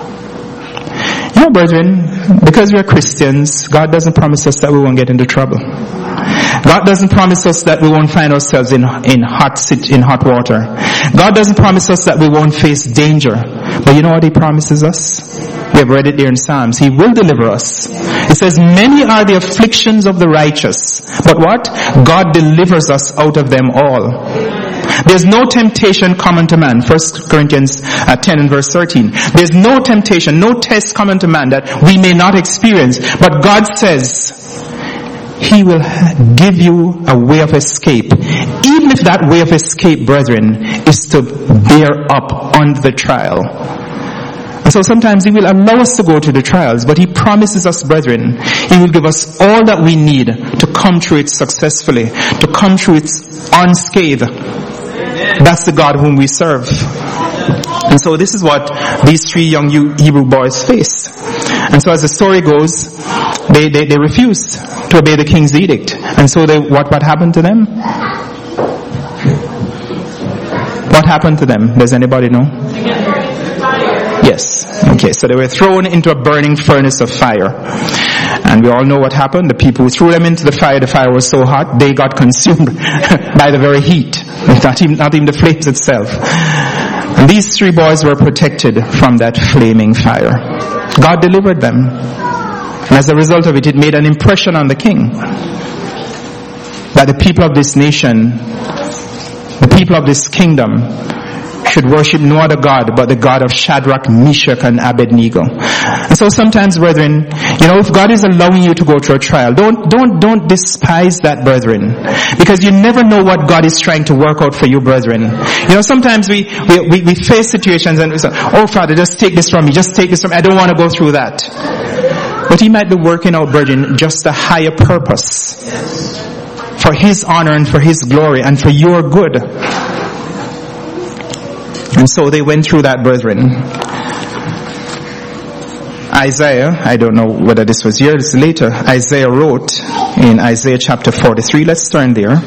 A: You know, brethren, because we're Christians, God doesn't promise us that we won't get into trouble. God doesn't promise us that we won't find ourselves in, in hot in hot water. God doesn't promise us that we won't face danger. But you know what He promises us? We have read it there in Psalms. He will deliver us. It says, many are the afflictions of the righteous. But what? God delivers us out of them all. There's no temptation common to man. First Corinthians uh, ten and verse thirteen. There's no temptation, no test common to man that we may not experience. But God says, He will give you a way of escape. Even if that way of escape, brethren, is to bear up under the trial. And so sometimes He will allow us to go through the trials, but He promises us, brethren, He will give us all that we need to come through it successfully, to come through it unscathed. That's the God whom we serve. And so this is what these three young Hebrew boys faced. And so as the story goes, they, they, they refused to obey the king's edict. And so they, what, what happened to them? What happened to them? Does anybody know? Yes. Okay, so they were thrown into a burning furnace of fire. And we all know what happened. The people who threw them into the fire, the fire was so hot, they got consumed by the very heat. Not even, not even the flames itself. And these three boys were protected from that flaming fire. God delivered them. And as a result of it, it made an impression on the king that the people of this nation, the people of this kingdom, should worship no other God but the God of Shadrach, Meshach, and Abednego. And so sometimes, brethren, you know, if God is allowing you to go through a trial, don't, don't, don't despise that, brethren. Because you never know what God is trying to work out for you, brethren. You know, sometimes we, we, we, we face situations and we say, oh Father, just take this from me, just take this from me, I don't want to go through that. But He might be working out, brethren, just a higher purpose. For His honor and for His glory and for your good. And so they went through that, brethren. Isaiah, I don't know whether this was years later, Isaiah wrote in Isaiah chapter forty-three. Let's turn there.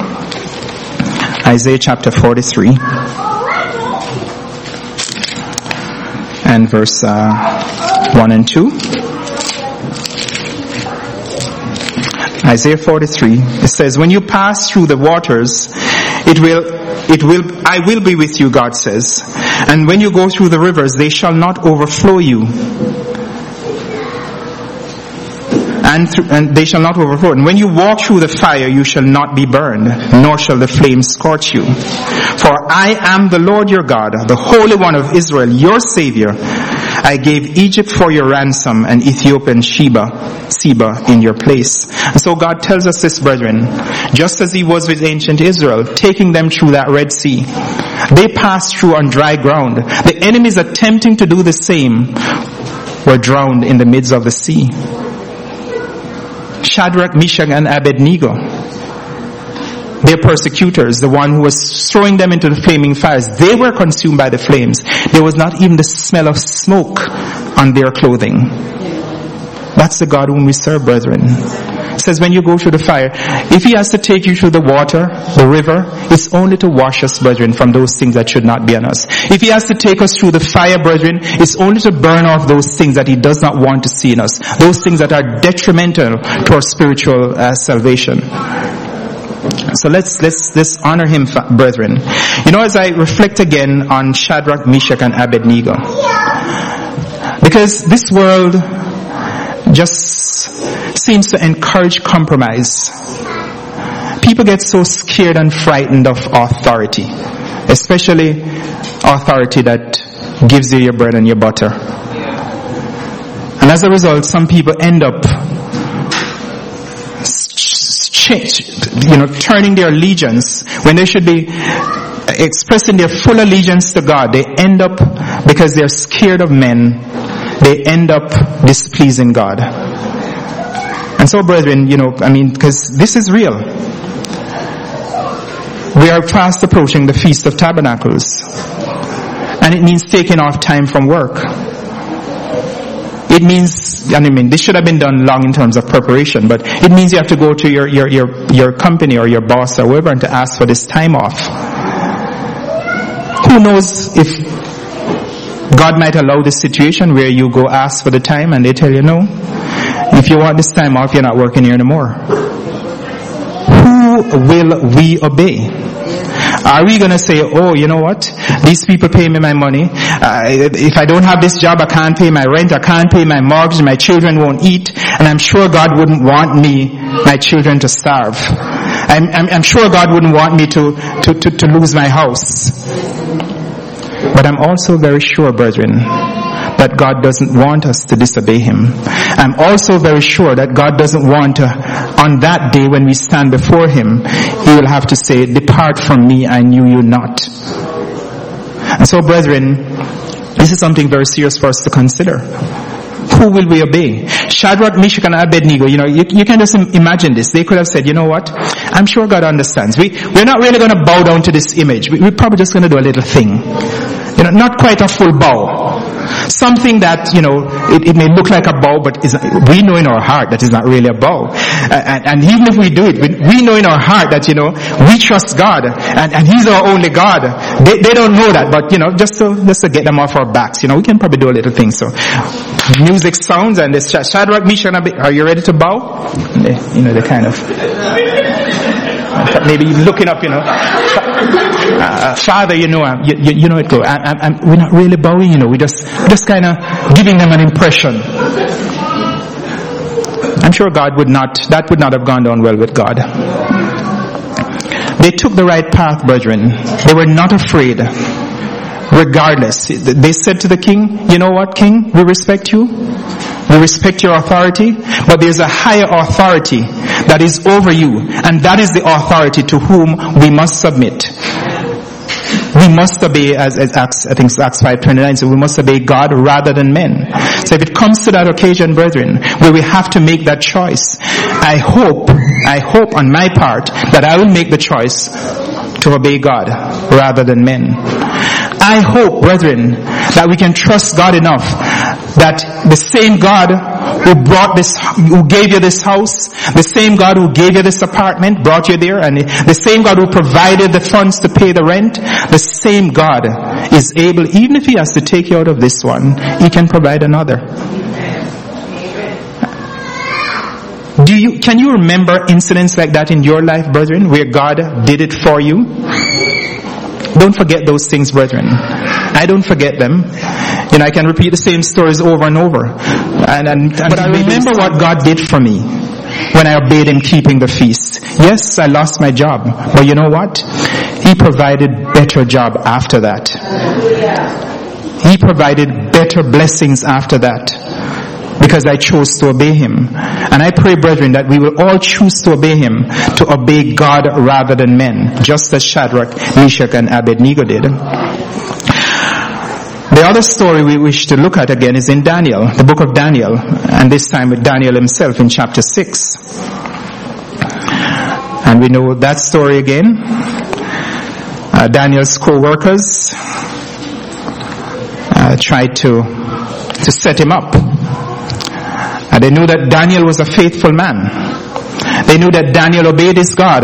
A: Isaiah chapter forty-three. And verse uh, one and two. Isaiah forty-three. It says, when you pass through the waters, it will, it will, I will be with you, God says. And when you go through the rivers, they shall not overflow you. And, th- and they shall not overflow. And when you walk through the fire, you shall not be burned, nor shall the flames scorch you. For I am the Lord your God, the Holy One of Israel, your Savior. I gave Egypt for your ransom and Ethiopia and Sheba, Seba in your place. And so God tells us this, brethren, just as He was with ancient Israel, taking them through that Red Sea. They passed through on dry ground. The enemies attempting to do the same were drowned in the midst of the sea. Shadrach, Meshach, and Abednego, their persecutors, the one who was throwing them into the flaming fires, they were consumed by the flames. There was not even the smell of smoke on their clothing. That's the God whom we serve, brethren. It says when you go through the fire, if He has to take you through the water, the river, it's only to wash us, brethren, from those things that should not be on us. If He has to take us through the fire, brethren, it's only to burn off those things that He does not want to see in us. Those things that are detrimental to our spiritual uh, salvation. So let's, let's, let's honor Him, brethren. You know, as I reflect again on Shadrach, Meshach, and Abednego, because this world just seems to encourage compromise. People get so scared and frightened of authority, especially authority that gives you your bread and your butter. And as a result, some people end up you know, turning their allegiance when they should be expressing their full allegiance to God. They end up, because they're scared of men, they end up displeasing God. And so, brethren, you know, I mean, because this is real. We are fast approaching the Feast of Tabernacles. And it means taking off time from work. It means, I mean, this should have been done long in terms of preparation, but it means you have to go to your, your, your, your company or your boss or whoever and to ask for this time off. Who knows if God might allow this situation where you go ask for the time and they tell you no. If you want this time off, you're not working here anymore. Who will we obey? Are we going to say, oh, you know what? These people pay me my money. Uh, if I don't have this job, I can't pay my rent. I can't pay my mortgage. My children won't eat. And I'm sure God wouldn't want me, my children, to starve. I'm, I'm, I'm sure God wouldn't want me to, to, to, to lose my house. But I'm also very sure, brethren, that God doesn't want us to disobey Him. I'm also very sure that God doesn't want to, on that day when we stand before Him, He will have to say, depart from me, I knew you not. And so, brethren, this is something very serious for us to consider. Who will we obey? Shadrach, Meshach, and Abednego, you know, you, you can just imagine this. They could have said, you know what? I'm sure God understands. We, we're not really going to bow down to this image. We, we're probably just going to do a little thing. You know, not quite a full bow. Something that, you know, it, it may look like a bow, but is, we know in our heart that it's not really a bow. Uh, and, and even if we do it, we, we know in our heart that, you know, we trust God, and, and He's our only God. They, they don't know that, but, you know, just to, just to get them off our backs, you know, we can probably do a little thing. So, music sounds, and this Shadrach, Meshach, and Abednego, are you ready to bow? They, you know, they kind of, maybe looking up, you know, uh, Father, you know, you, you, you know it go. I, I, I, we're not really bowing, you know, we just, just kind of giving them an impression. I'm sure God would not, that would not have gone down well with God. They took the right path, brethren. They were not afraid. Regardless, they said to the king, you know what, king, we respect you. We respect your authority, but there's a higher authority that is over you, and that is the authority to whom we must submit. We must obey, as, as Acts, I think it's Acts five twenty-nine, so we must obey God rather than men. So if it comes to that occasion, brethren, where we have to make that choice, I hope, I hope on my part that I will make the choice to obey God rather than men. I hope, brethren, that we can trust God enough that the same God who brought this, who gave you this house, the same God who gave you this apartment, brought you there, and the same God who provided the funds to pay the rent, the same God is able, even if He has to take you out of this one, He can provide another. Do you, can you remember incidents like that in your life, brethren, where God did it for you? Don't forget those things, brethren. I don't forget them. You know, I can repeat the same stories over and over. And, and, and but I remember what God did for me when I obeyed Him keeping the feast. Yes, I lost my job. But you know what? He provided better job after that. He provided better blessings after that. Because I chose to obey Him. And I pray, brethren, that we will all choose to obey Him, to obey God rather than men, just as Shadrach, Meshach, and Abednego did. The other story we wish to look at again is in Daniel, the book of Daniel, and this time with Daniel himself in chapter six. And we know that story again. Uh, Daniel's co-workers uh, tried to, to set him up. And they knew that Daniel was a faithful man. They knew that Daniel obeyed his God,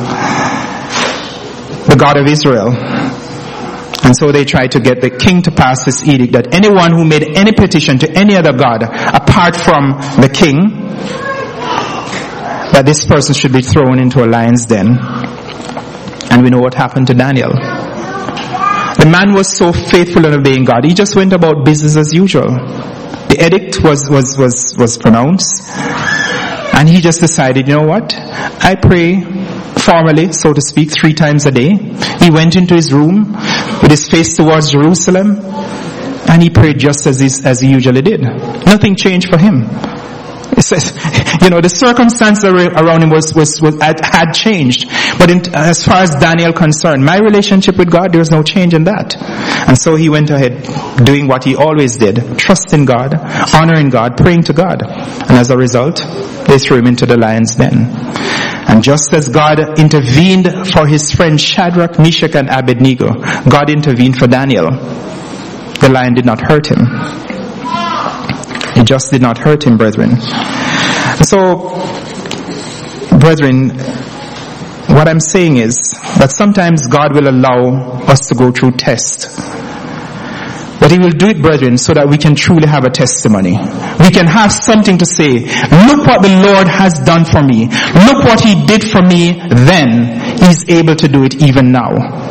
A: the God of Israel. And so they tried to get the king to pass this edict that anyone who made any petition to any other God apart from the king, that this person should be thrown into a lion's den. And we know what happened to Daniel. The man was so faithful in obeying God, he just went about business as usual. The edict was, was, was, was pronounced. And he just decided, you know what? I pray formally, so to speak, three times a day. He went into his room with his face towards Jerusalem, and he prayed just as he, as he usually did. Nothing changed for him. It says, you know, the circumstances around him was, was, was had, had changed. But in, as far as Daniel concerned, my relationship with God, there was no change in that. And so he went ahead doing what he always did, trusting God, honoring God, praying to God. And as a result, they threw him into the lion's den. And just as God intervened for his friend Shadrach, Meshach, and Abednego, God intervened for Daniel. The lion did not hurt him. It just did not hurt him, brethren. So, brethren, what I'm saying is that sometimes God will allow us to go through tests. But He will do it, brethren, so that we can truly have a testimony. We can have something to say. Look what the Lord has done for me. Look what He did for me then. He's able to do it even now.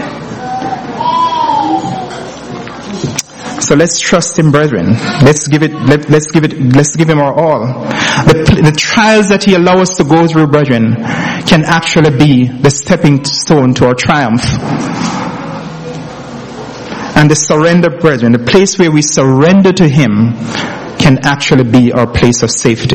A: So let's trust Him, brethren. Let's give it, let, let's give it, let's give Him our all. The, the trials that He allows us to go through, brethren, can actually be the stepping stone to our triumph. And the surrender, brethren, the place where we surrender to Him can actually be our place of safety.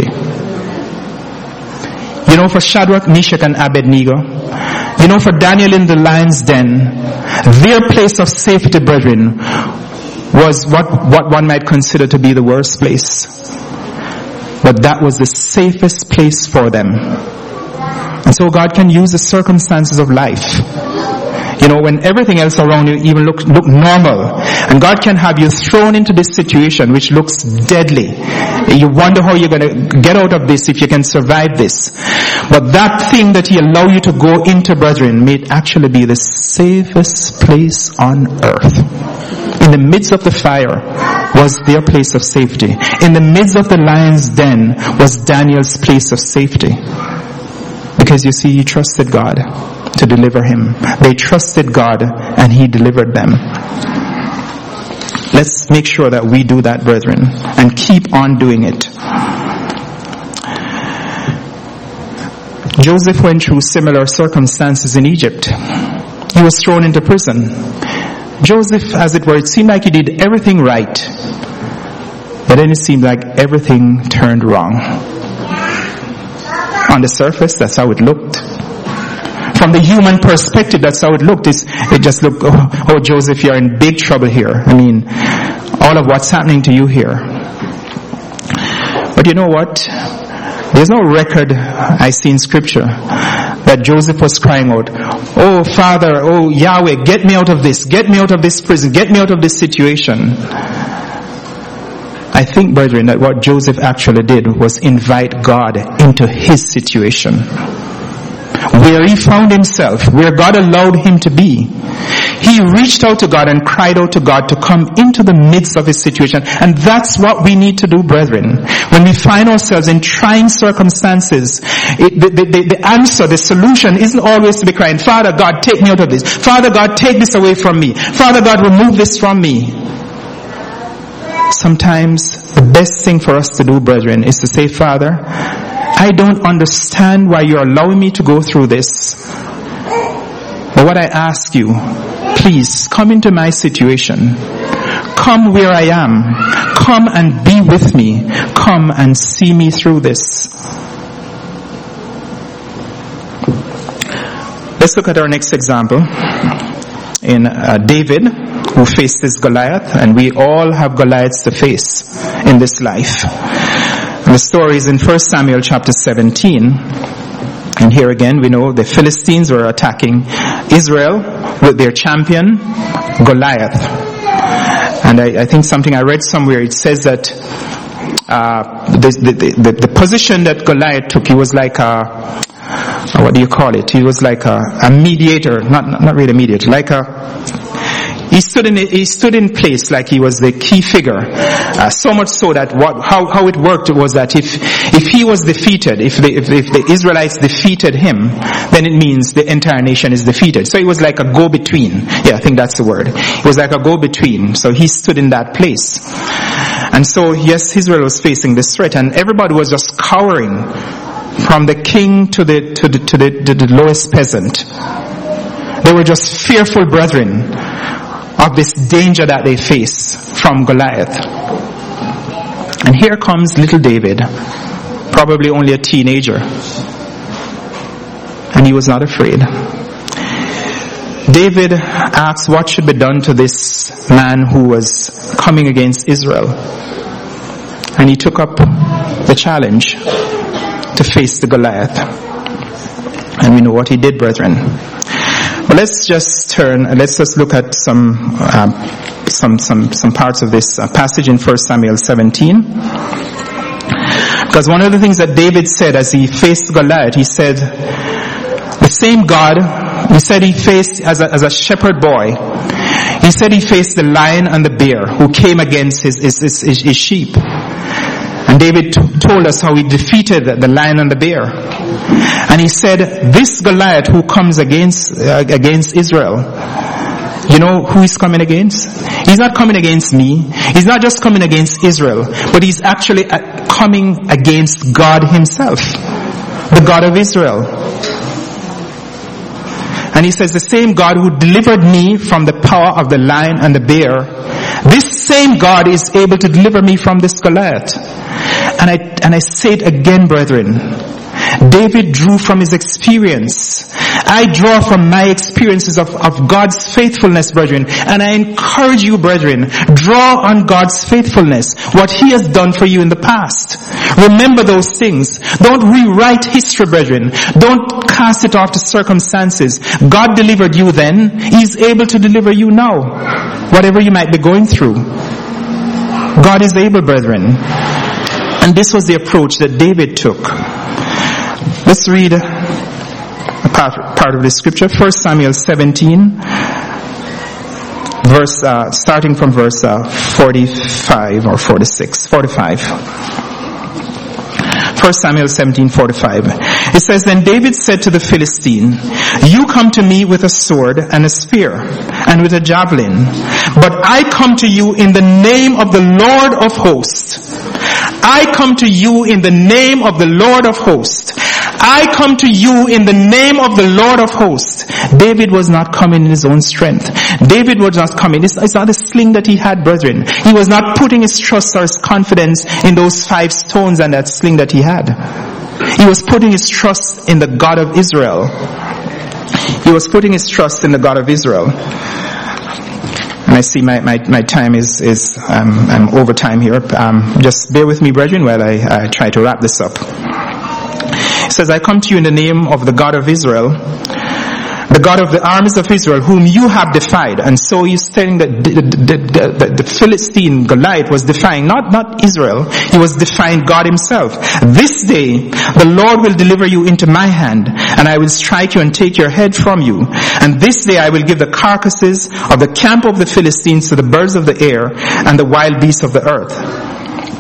A: You know, for Shadrach, Meshach, and Abednego, you know, for Daniel in the lion's den, their place of safety, brethren, was what, what one might consider to be the worst place. But that was the safest place for them. And so God can use the circumstances of life. You know, when everything else around you even look, look normal. And God can have you thrown into this situation which looks deadly. You wonder how you're going to get out of this, if you can survive this. But that thing that He allow you to go into, brethren, may it actually be the safest place on earth. In the midst of the fire was their place of safety. In the midst of the lion's den was Daniel's place of safety. Because you see, he trusted God to deliver him. They trusted God and He delivered them. Let's make sure that we do that, brethren, and keep on doing it. Joseph went through similar circumstances in Egypt. He was thrown into prison. Joseph, as it were, it seemed like he did everything right. But then it seemed like everything turned wrong. On the surface, that's how it looked. From the human perspective, that's how it looked. It's, it just looked, oh, oh, Joseph, you're in big trouble here. I mean, all of what's happening to you here. But you know what? There's no record I see in Scripture that Joseph was crying out, oh Father, oh Yahweh, get me out of this, get me out of this prison, get me out of this situation. I think, brethren, that what Joseph actually did was invite God into his situation. Where he found himself, where God allowed him to be, he reached out to God and cried out to God to come into the midst of his situation. And that's what we need to do, brethren. When we find ourselves in trying circumstances, it, the, the, the answer, the solution isn't always to be crying, Father God, take me out of this. Father God, take this away from me. Father God, remove this from me. Sometimes the best thing for us to do, brethren, is to say, Father, I don't understand why you're allowing me to go through this. But what I ask you, please come into my situation. Come where I am. Come and be with me. Come and see me through this. Let's look at our next example in uh, David, who faced this Goliath, and we all have Goliaths to face in this life. And the story is in First Samuel chapter seventeen. And here again, we know the Philistines were attacking Israel with their champion, Goliath. And I, I think something I read somewhere, it says that uh, the, the, the, the position that Goliath took, he was like a, what do you call it? He was like a, a mediator, not, not really a mediator, like a, He stood in he stood in place like he was the key figure. Uh, so much so that what how how it worked was that if if he was defeated, if the if, if the Israelites defeated him, then it means the entire nation is defeated. So it was like a go-between. Yeah, I think that's the word. It was like a go-between. So he stood in that place. And so yes, Israel was facing this threat, and everybody was just cowering, from the king to the to the to the, to the lowest peasant. They were just fearful, brethren, of this danger that they face from Goliath. And here comes little David, probably only a teenager. And he was not afraid. David asked what should be done to this man who was coming against Israel. And he took up the challenge to face the Goliath. And we know what he did, brethren. But let's just turn, let's just look at some, um, some, some, some parts of this uh, passage in First Samuel seventeen. Because one of the things that David said as he faced Goliath, he said, the same God, he said he faced as a, as a shepherd boy, he said he faced the lion and the bear who came against his, his, his, his, his sheep. And David t- told us how he defeated the, the lion and the bear. And he said, this Goliath who comes against, uh, against Israel, you know who he's coming against? He's not coming against me. He's not just coming against Israel, but he's actually uh, coming against God himself, the God of Israel. And he says, the same God who delivered me from the power of the lion and the bear, this same God is able to deliver me from this Goliath. And I, and I say it again, brethren. David drew from his experience I draw from my experiences of, of God's faithfulness, brethren, and I encourage you, brethren, draw on God's faithfulness, what He has done for you in the past. Remember those things. Don't rewrite history, brethren. Don't cast it off to circumstances. God delivered you then. He's able to deliver you now. Whatever you might be going through. God is able, brethren. And this was the approach that David took. Let's read a part, part of the scripture. First Samuel seventeen, verse, uh, starting from verse uh, forty-five or forty-six, forty-five. First Samuel seventeen forty-five. It says, Then David said to the Philistine, You come to me with a sword and a spear and with a javelin, but I come to you in the name of the Lord of hosts. I come to you in the name of the Lord of hosts. I come to you in the name of the Lord of hosts. David was not coming in his own strength. David was not coming. It's, it's not a sling that he had, brethren. He was not putting his trust or his confidence in those five stones and that sling that he had. He was putting his trust in the God of Israel. He was putting his trust in the God of Israel. And I see my, my, my time is, is um, I'm over time here. Um, just bear with me, brethren, while I, I try to wrap this up. It says, I come to you in the name of the God of Israel, the God of the armies of Israel, whom you have defied. And so he's telling that the, the, the, the Philistine Goliath was defying not, not Israel, he was defying God himself. This day the Lord will deliver you into my hand, and I will strike you and take your head from you. And this day I will give the carcasses of the camp of the Philistines to the birds of the air and the wild beasts of the earth.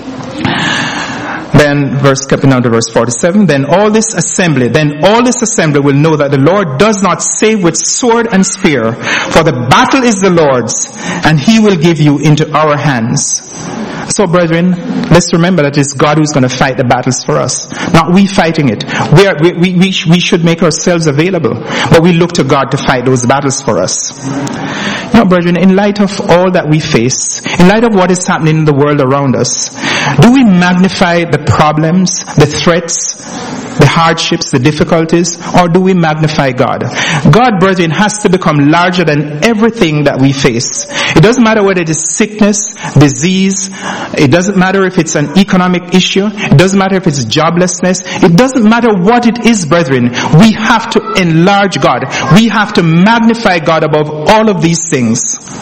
A: Then, verse, coming down to verse forty-seven, then all this assembly, then all this assembly will know that the Lord does not save with sword and spear, for the battle is the Lord's, and He will give you into our hands. So, brethren, let's remember that it's God who's going to fight the battles for us, not we fighting it. We, are, we, we, we, we should make ourselves available, but we look to God to fight those battles for us. You know, brethren, in light of all that we face, in light of what is happening in the world around us, do we magnify the problems, the threats, the hardships, the difficulties, or do we magnify God? God, brethren, has to become larger than everything that we face. It doesn't matter whether it is sickness, disease, it doesn't matter if it's an economic issue, it doesn't matter if it's joblessness, it doesn't matter what it is, brethren. We have to enlarge God. We have to magnify God above all of these things.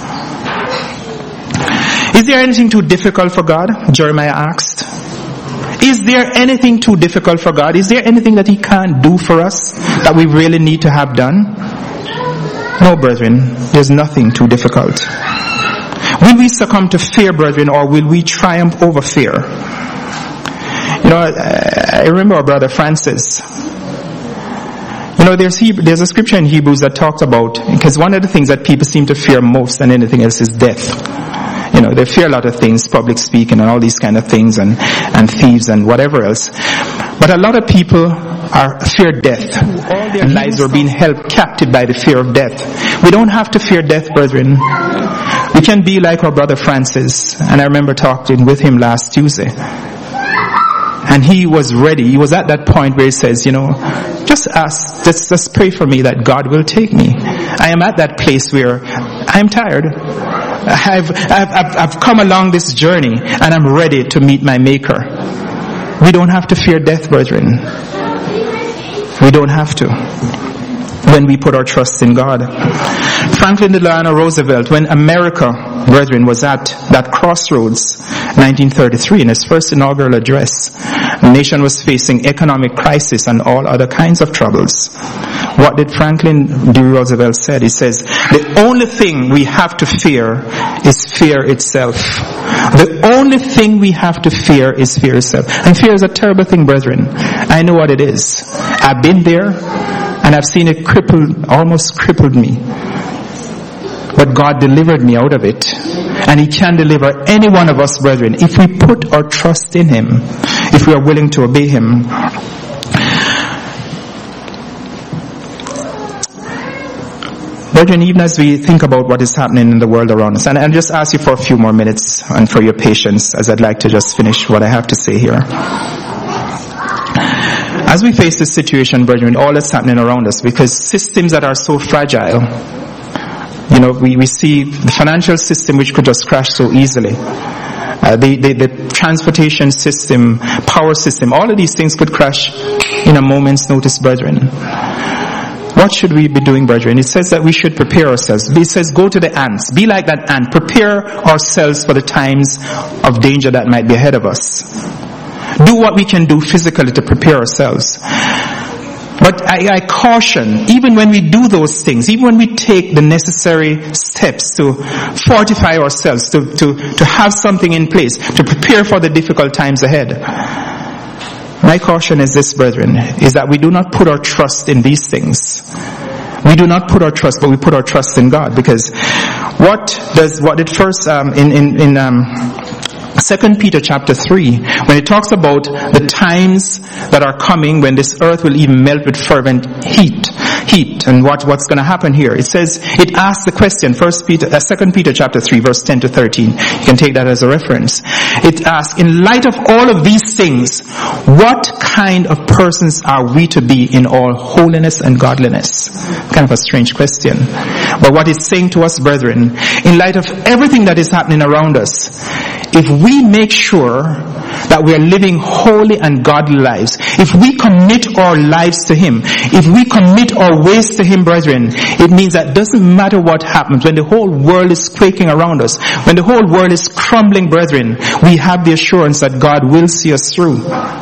A: Is there anything too difficult for God? Jeremiah asked. Is there anything too difficult for God? Is there anything that He can't do for us that we really need to have done? No, brethren, there's nothing too difficult. Will we succumb to fear, brethren, or will we triumph over fear? You know, I remember our brother Francis. You know, there's Hebrew, there's a scripture in Hebrews that talks about, because one of the things that people seem to fear most than anything else is death. You know, they fear a lot of things, public speaking and all these kind of things, and, and thieves and whatever else. But a lot of people are fear death, and lives are being held captive by the fear of death. We don't have to fear death, brethren. We can be like our brother Francis, and I remember talking with him last Tuesday. And he was ready. He was at that point where he says, you know, just ask, just, just pray for me that God will take me. I am at that place where I'm tired. I've, I've, I've, I've come along this journey and I'm ready to meet my Maker. We don't have to fear death, brethren. We don't have to when we put our trust in God. Franklin Delano Roosevelt, when America, brethren, was at that crossroads, nineteen thirty-three, in his first inaugural address, the nation was facing economic crisis and all other kinds of troubles. What did Franklin D. Roosevelt say? He says, the only thing we have to fear is fear itself. The only thing we have to fear is fear itself. And fear is a terrible thing, brethren. I know what it is. I've been there, and I've seen it cripple, almost crippled me. But God delivered me out of it. And He can deliver any one of us, brethren, if we put our trust in Him, if we are willing to obey Him. Brethren, even as we think about what is happening in the world around us, and I'll just ask you for a few more minutes and for your patience as I'd like to just finish what I have to say here. As we face this situation, brethren, all that's happening around us, because systems that are so fragile, you know, we, we see the financial system which could just crash so easily. Uh, the, the, the transportation system, power system, all of these things could crash in a moment's notice, brethren. What should we be doing, brethren? It says that we should prepare ourselves. It says go to the ants. Be like that ant. Prepare ourselves for the times of danger that might be ahead of us. Do what we can do physically to prepare ourselves. But I, I caution, even when we do those things, even when we take the necessary steps to fortify ourselves, to, to, to have something in place, to prepare for the difficult times ahead. My caution is this, brethren, is that we do not put our trust in these things. We do not put our trust, but we put our trust in God. Because what does, what it first, um, in, in, in, um, Second Peter chapter three, when it talks about the times that are coming when this earth will even melt with fervent heat, heat, and what, what's going to happen here. It says, it asks the question, First Peter, uh, Second Peter chapter three, verse ten to thirteen. You can take that as a reference. It asks, in light of all of these things, what kind of persons are we to be in all holiness and godliness? Kind of a strange question. But what it's saying to us, brethren, in light of everything that is happening around us, if we make sure that we are living holy and godly lives, if we commit our lives to Him, if we commit our ways to Him, brethren, it means that it doesn't matter what happens, when the whole world is quaking around us, when the whole world is crumbling, brethren, we have the assurance that God will see us through.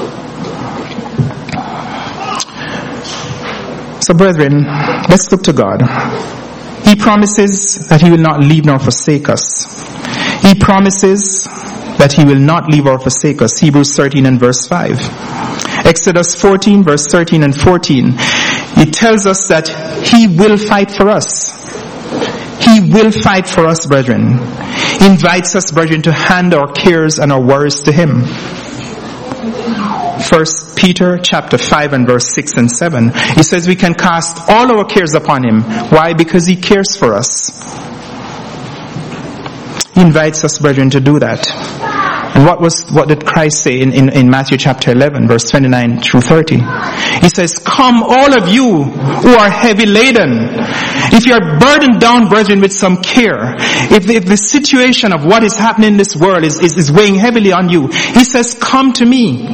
A: So, brethren, let's look to God. He promises that He will not leave nor forsake us. He promises that He will not leave or forsake us. Hebrews thirteen and verse five. Exodus fourteen, verse thirteen and fourteen. It tells us that He will fight for us. He will fight for us, brethren. He invites us, brethren, to hand our cares and our worries to Him. First Peter chapter five and verse six and seven. He says we can cast all our cares upon Him. Why? Because He cares for us. He invites us, brethren, to do that. And what was, what did Christ say in, in, in Matthew chapter eleven, verse twenty-nine through thirty? He says, come all of you who are heavy laden. If you are burdened down, brethren, with some care, if the, if the situation of what is happening in this world is, is, is weighing heavily on you, He says, come to me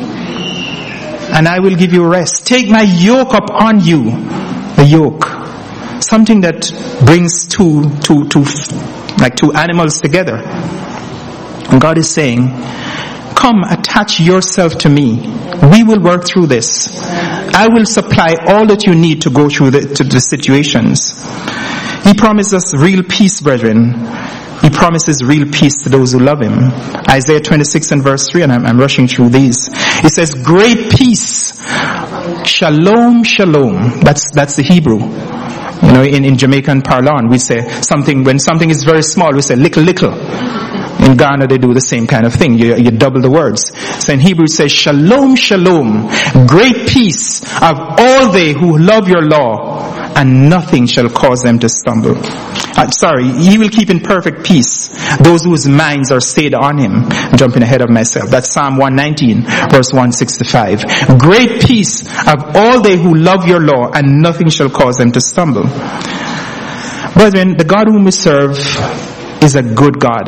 A: and I will give you rest. Take my yoke up on you. The yoke. Something that brings two, two, two, like two animals together. And God is saying, come, attach yourself to me. We will work through this. I will supply all that you need to go through the, to the situations. He promises us real peace, brethren. He promises real peace to those who love Him. Isaiah twenty-six and verse three, and I'm, I'm rushing through these. It says, great peace. Shalom, shalom. That's, that's the Hebrew. You know, in, in Jamaican parlance, we say something, when something is very small, we say little, little. In Ghana, they do the same kind of thing. You, you double the words. So in Hebrew, it says, shalom, shalom. Great peace of all they who love your law, and nothing shall cause them to stumble. Uh, sorry, He will keep in perfect peace those whose minds are stayed on Him. I'm jumping ahead of myself. That's Psalm one nineteen, verse one sixty-five. Great peace of all they who love your law, and nothing shall cause them to stumble. Brethren, the God whom we serve is a good God.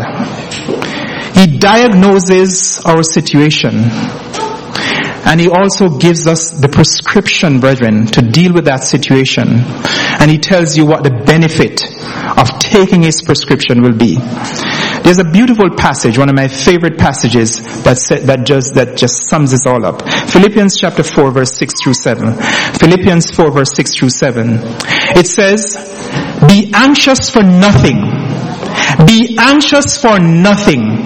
A: He diagnoses our situation. And He also gives us the prescription, brethren, to deal with that situation. And He tells you what the benefit of taking His prescription will be. There's a beautiful passage, one of my favorite passages, that sa- that just that just sums this all up. Philippians chapter four, verse six through seven. Philippians four, verse six through seven. It says, be anxious for nothing. Be anxious for nothing.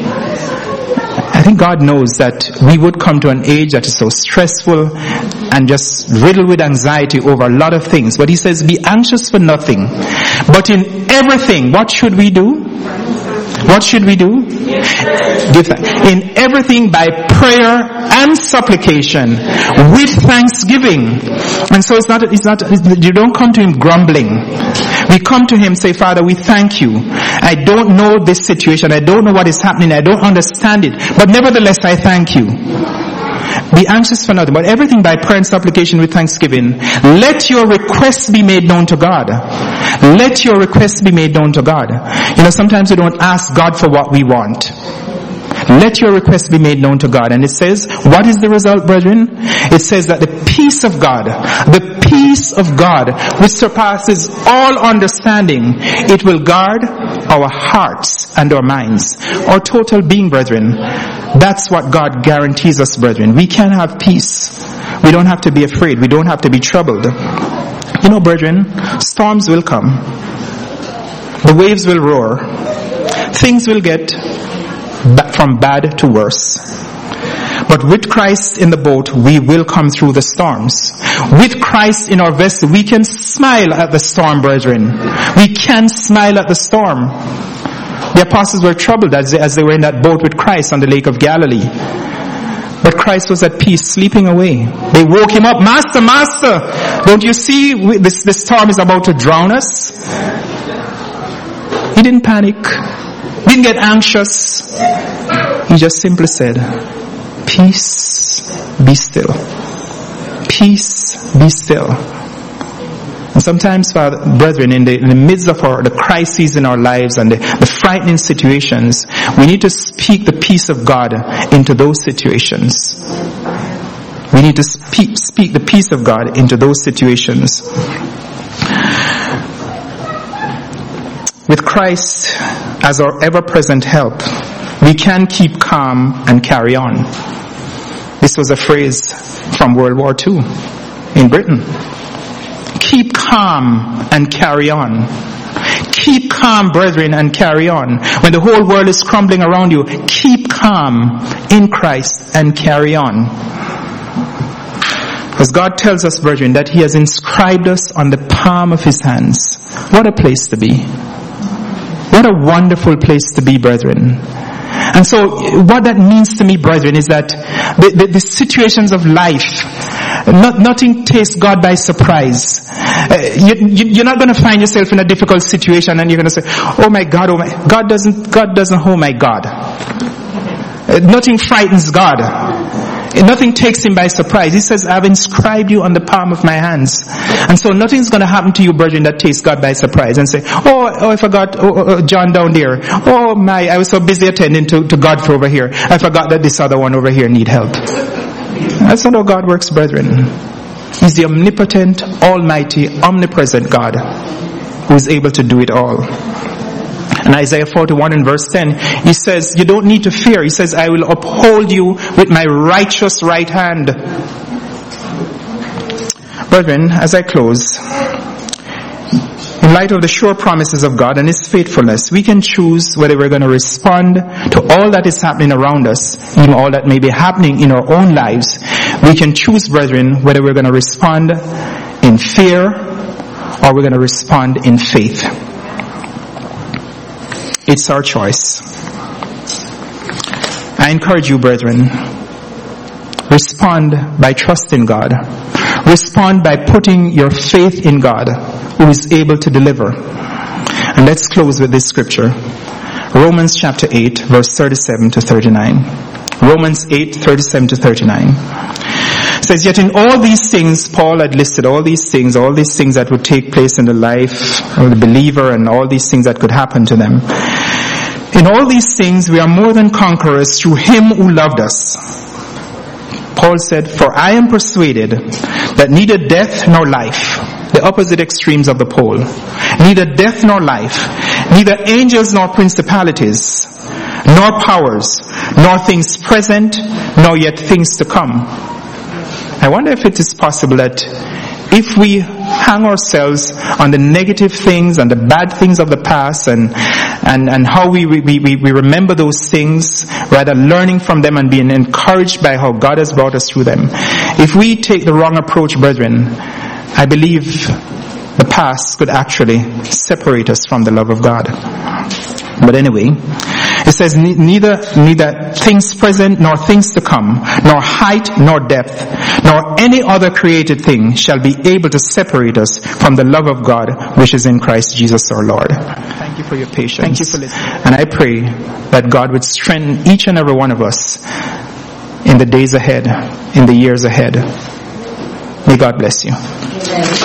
A: I think God knows that we would come to an age that is so stressful and just riddled with anxiety over a lot of things. But He says, be anxious for nothing. But in everything, what should we do? What should we do? Give thanks. In everything by prayer and supplication with thanksgiving. And so it's not, it's not, you don't come to Him grumbling. We come to Him, say, Father, we thank you. I don't know this situation. I don't know what is happening. I don't understand it. But nevertheless, I thank you. Be anxious for nothing, but everything by prayer and supplication with thanksgiving. Let your requests be made known to God. Let your requests be made known to God. You know, sometimes we don't ask God for what we want. Let your requests be made known to God. And it says, what is the result, brethren? It says that the peace of God, the peace of God, which surpasses all understanding, it will guard our hearts and our minds, our total being, brethren. That's what God guarantees us, brethren. We can have peace. We don't have to be afraid. We don't have to be troubled. You know, brethren, storms will come. The waves will roar. Things will get from bad to worse. But with Christ in the boat, we will come through the storms. With Christ in our vessel, we can smile at the storm, brethren. We can smile at the storm. The apostles were troubled as they, as they were in that boat with Christ on the lake of Galilee. But Christ was at peace, sleeping away. They woke him up. Master, Master, don't you see this, this storm is about to drown us? He didn't panic. Didn't get anxious. He just simply said, peace, be still. Peace, be still. And sometimes, Father, brethren, in the, in the midst of our, the crises in our lives and the, the frightening situations, we need to speak the peace of God into those situations. We need to speak, speak the peace of God into those situations. With Christ as our ever-present help, we can keep calm and carry on. This was a phrase from World War Two in Britain. Keep calm and carry on. Keep calm, brethren, and carry on. When the whole world is crumbling around you, keep calm in Christ and carry on. Because God tells us, brethren, that He has inscribed us on the palm of His hands. What a place to be. What a wonderful place to be, brethren. And so what that means to me, brethren, is that the, the, the situations of life, not, nothing takes God by surprise. Uh, you, you, you're not going to find yourself in a difficult situation and you're going to say, oh my God, oh my, God doesn't, God doesn't, oh my God. Uh, nothing frightens God. Nothing takes Him by surprise. He says, I've inscribed you on the palm of my hands. And so nothing's going to happen to you, brethren, that takes God by surprise and say, oh, oh I forgot oh, oh, John down there. Oh my, I was so busy attending to, to Godfrey over here. I forgot that this other one over here need help. That's not how God works, brethren. He's the omnipotent, almighty, omnipresent God who is able to do it all. In Isaiah forty-one and verse ten, He says, you don't need to fear. He says, I will uphold you with my righteous right hand. Brethren, as I close, in light of the sure promises of God and His faithfulness, we can choose whether we're going to respond to all that is happening around us, even all that may be happening in our own lives. We can choose, brethren, whether we're going to respond in fear or we're going to respond in faith. It's our choice. I encourage you, brethren, respond by trusting God. Respond by putting your faith in God, who is able to deliver. And let's close with this scripture. Romans chapter eight, verse thirty-seven to thirty-nine. Romans eight, thirty-seven to thirty-nine. It says, yet in all these things, Paul had listed all these things, all these things that would take place in the life of the believer and all these things that could happen to them. In all these things, we are more than conquerors through Him who loved us. Paul said, for I am persuaded that neither death nor life, the opposite extremes of the pole, neither death nor life, neither angels nor principalities, nor powers, nor things present, nor yet things to come. I wonder if it is possible that if we hang ourselves on the negative things and the bad things of the past and and, and how we, we, we, we remember those things, rather learning from them and being encouraged by how God has brought us through them, if we take the wrong approach, brethren, I believe the past could actually separate us from the love of God. But anyway, it says neither neither things present nor things to come, nor height nor depth, nor any other created thing shall be able to separate us from the love of God which is in Christ Jesus our Lord. Thank you for your patience. Thank you for listening. And I pray that God would strengthen each and every one of us in the days ahead, in the years ahead. May God bless you.
B: Amen.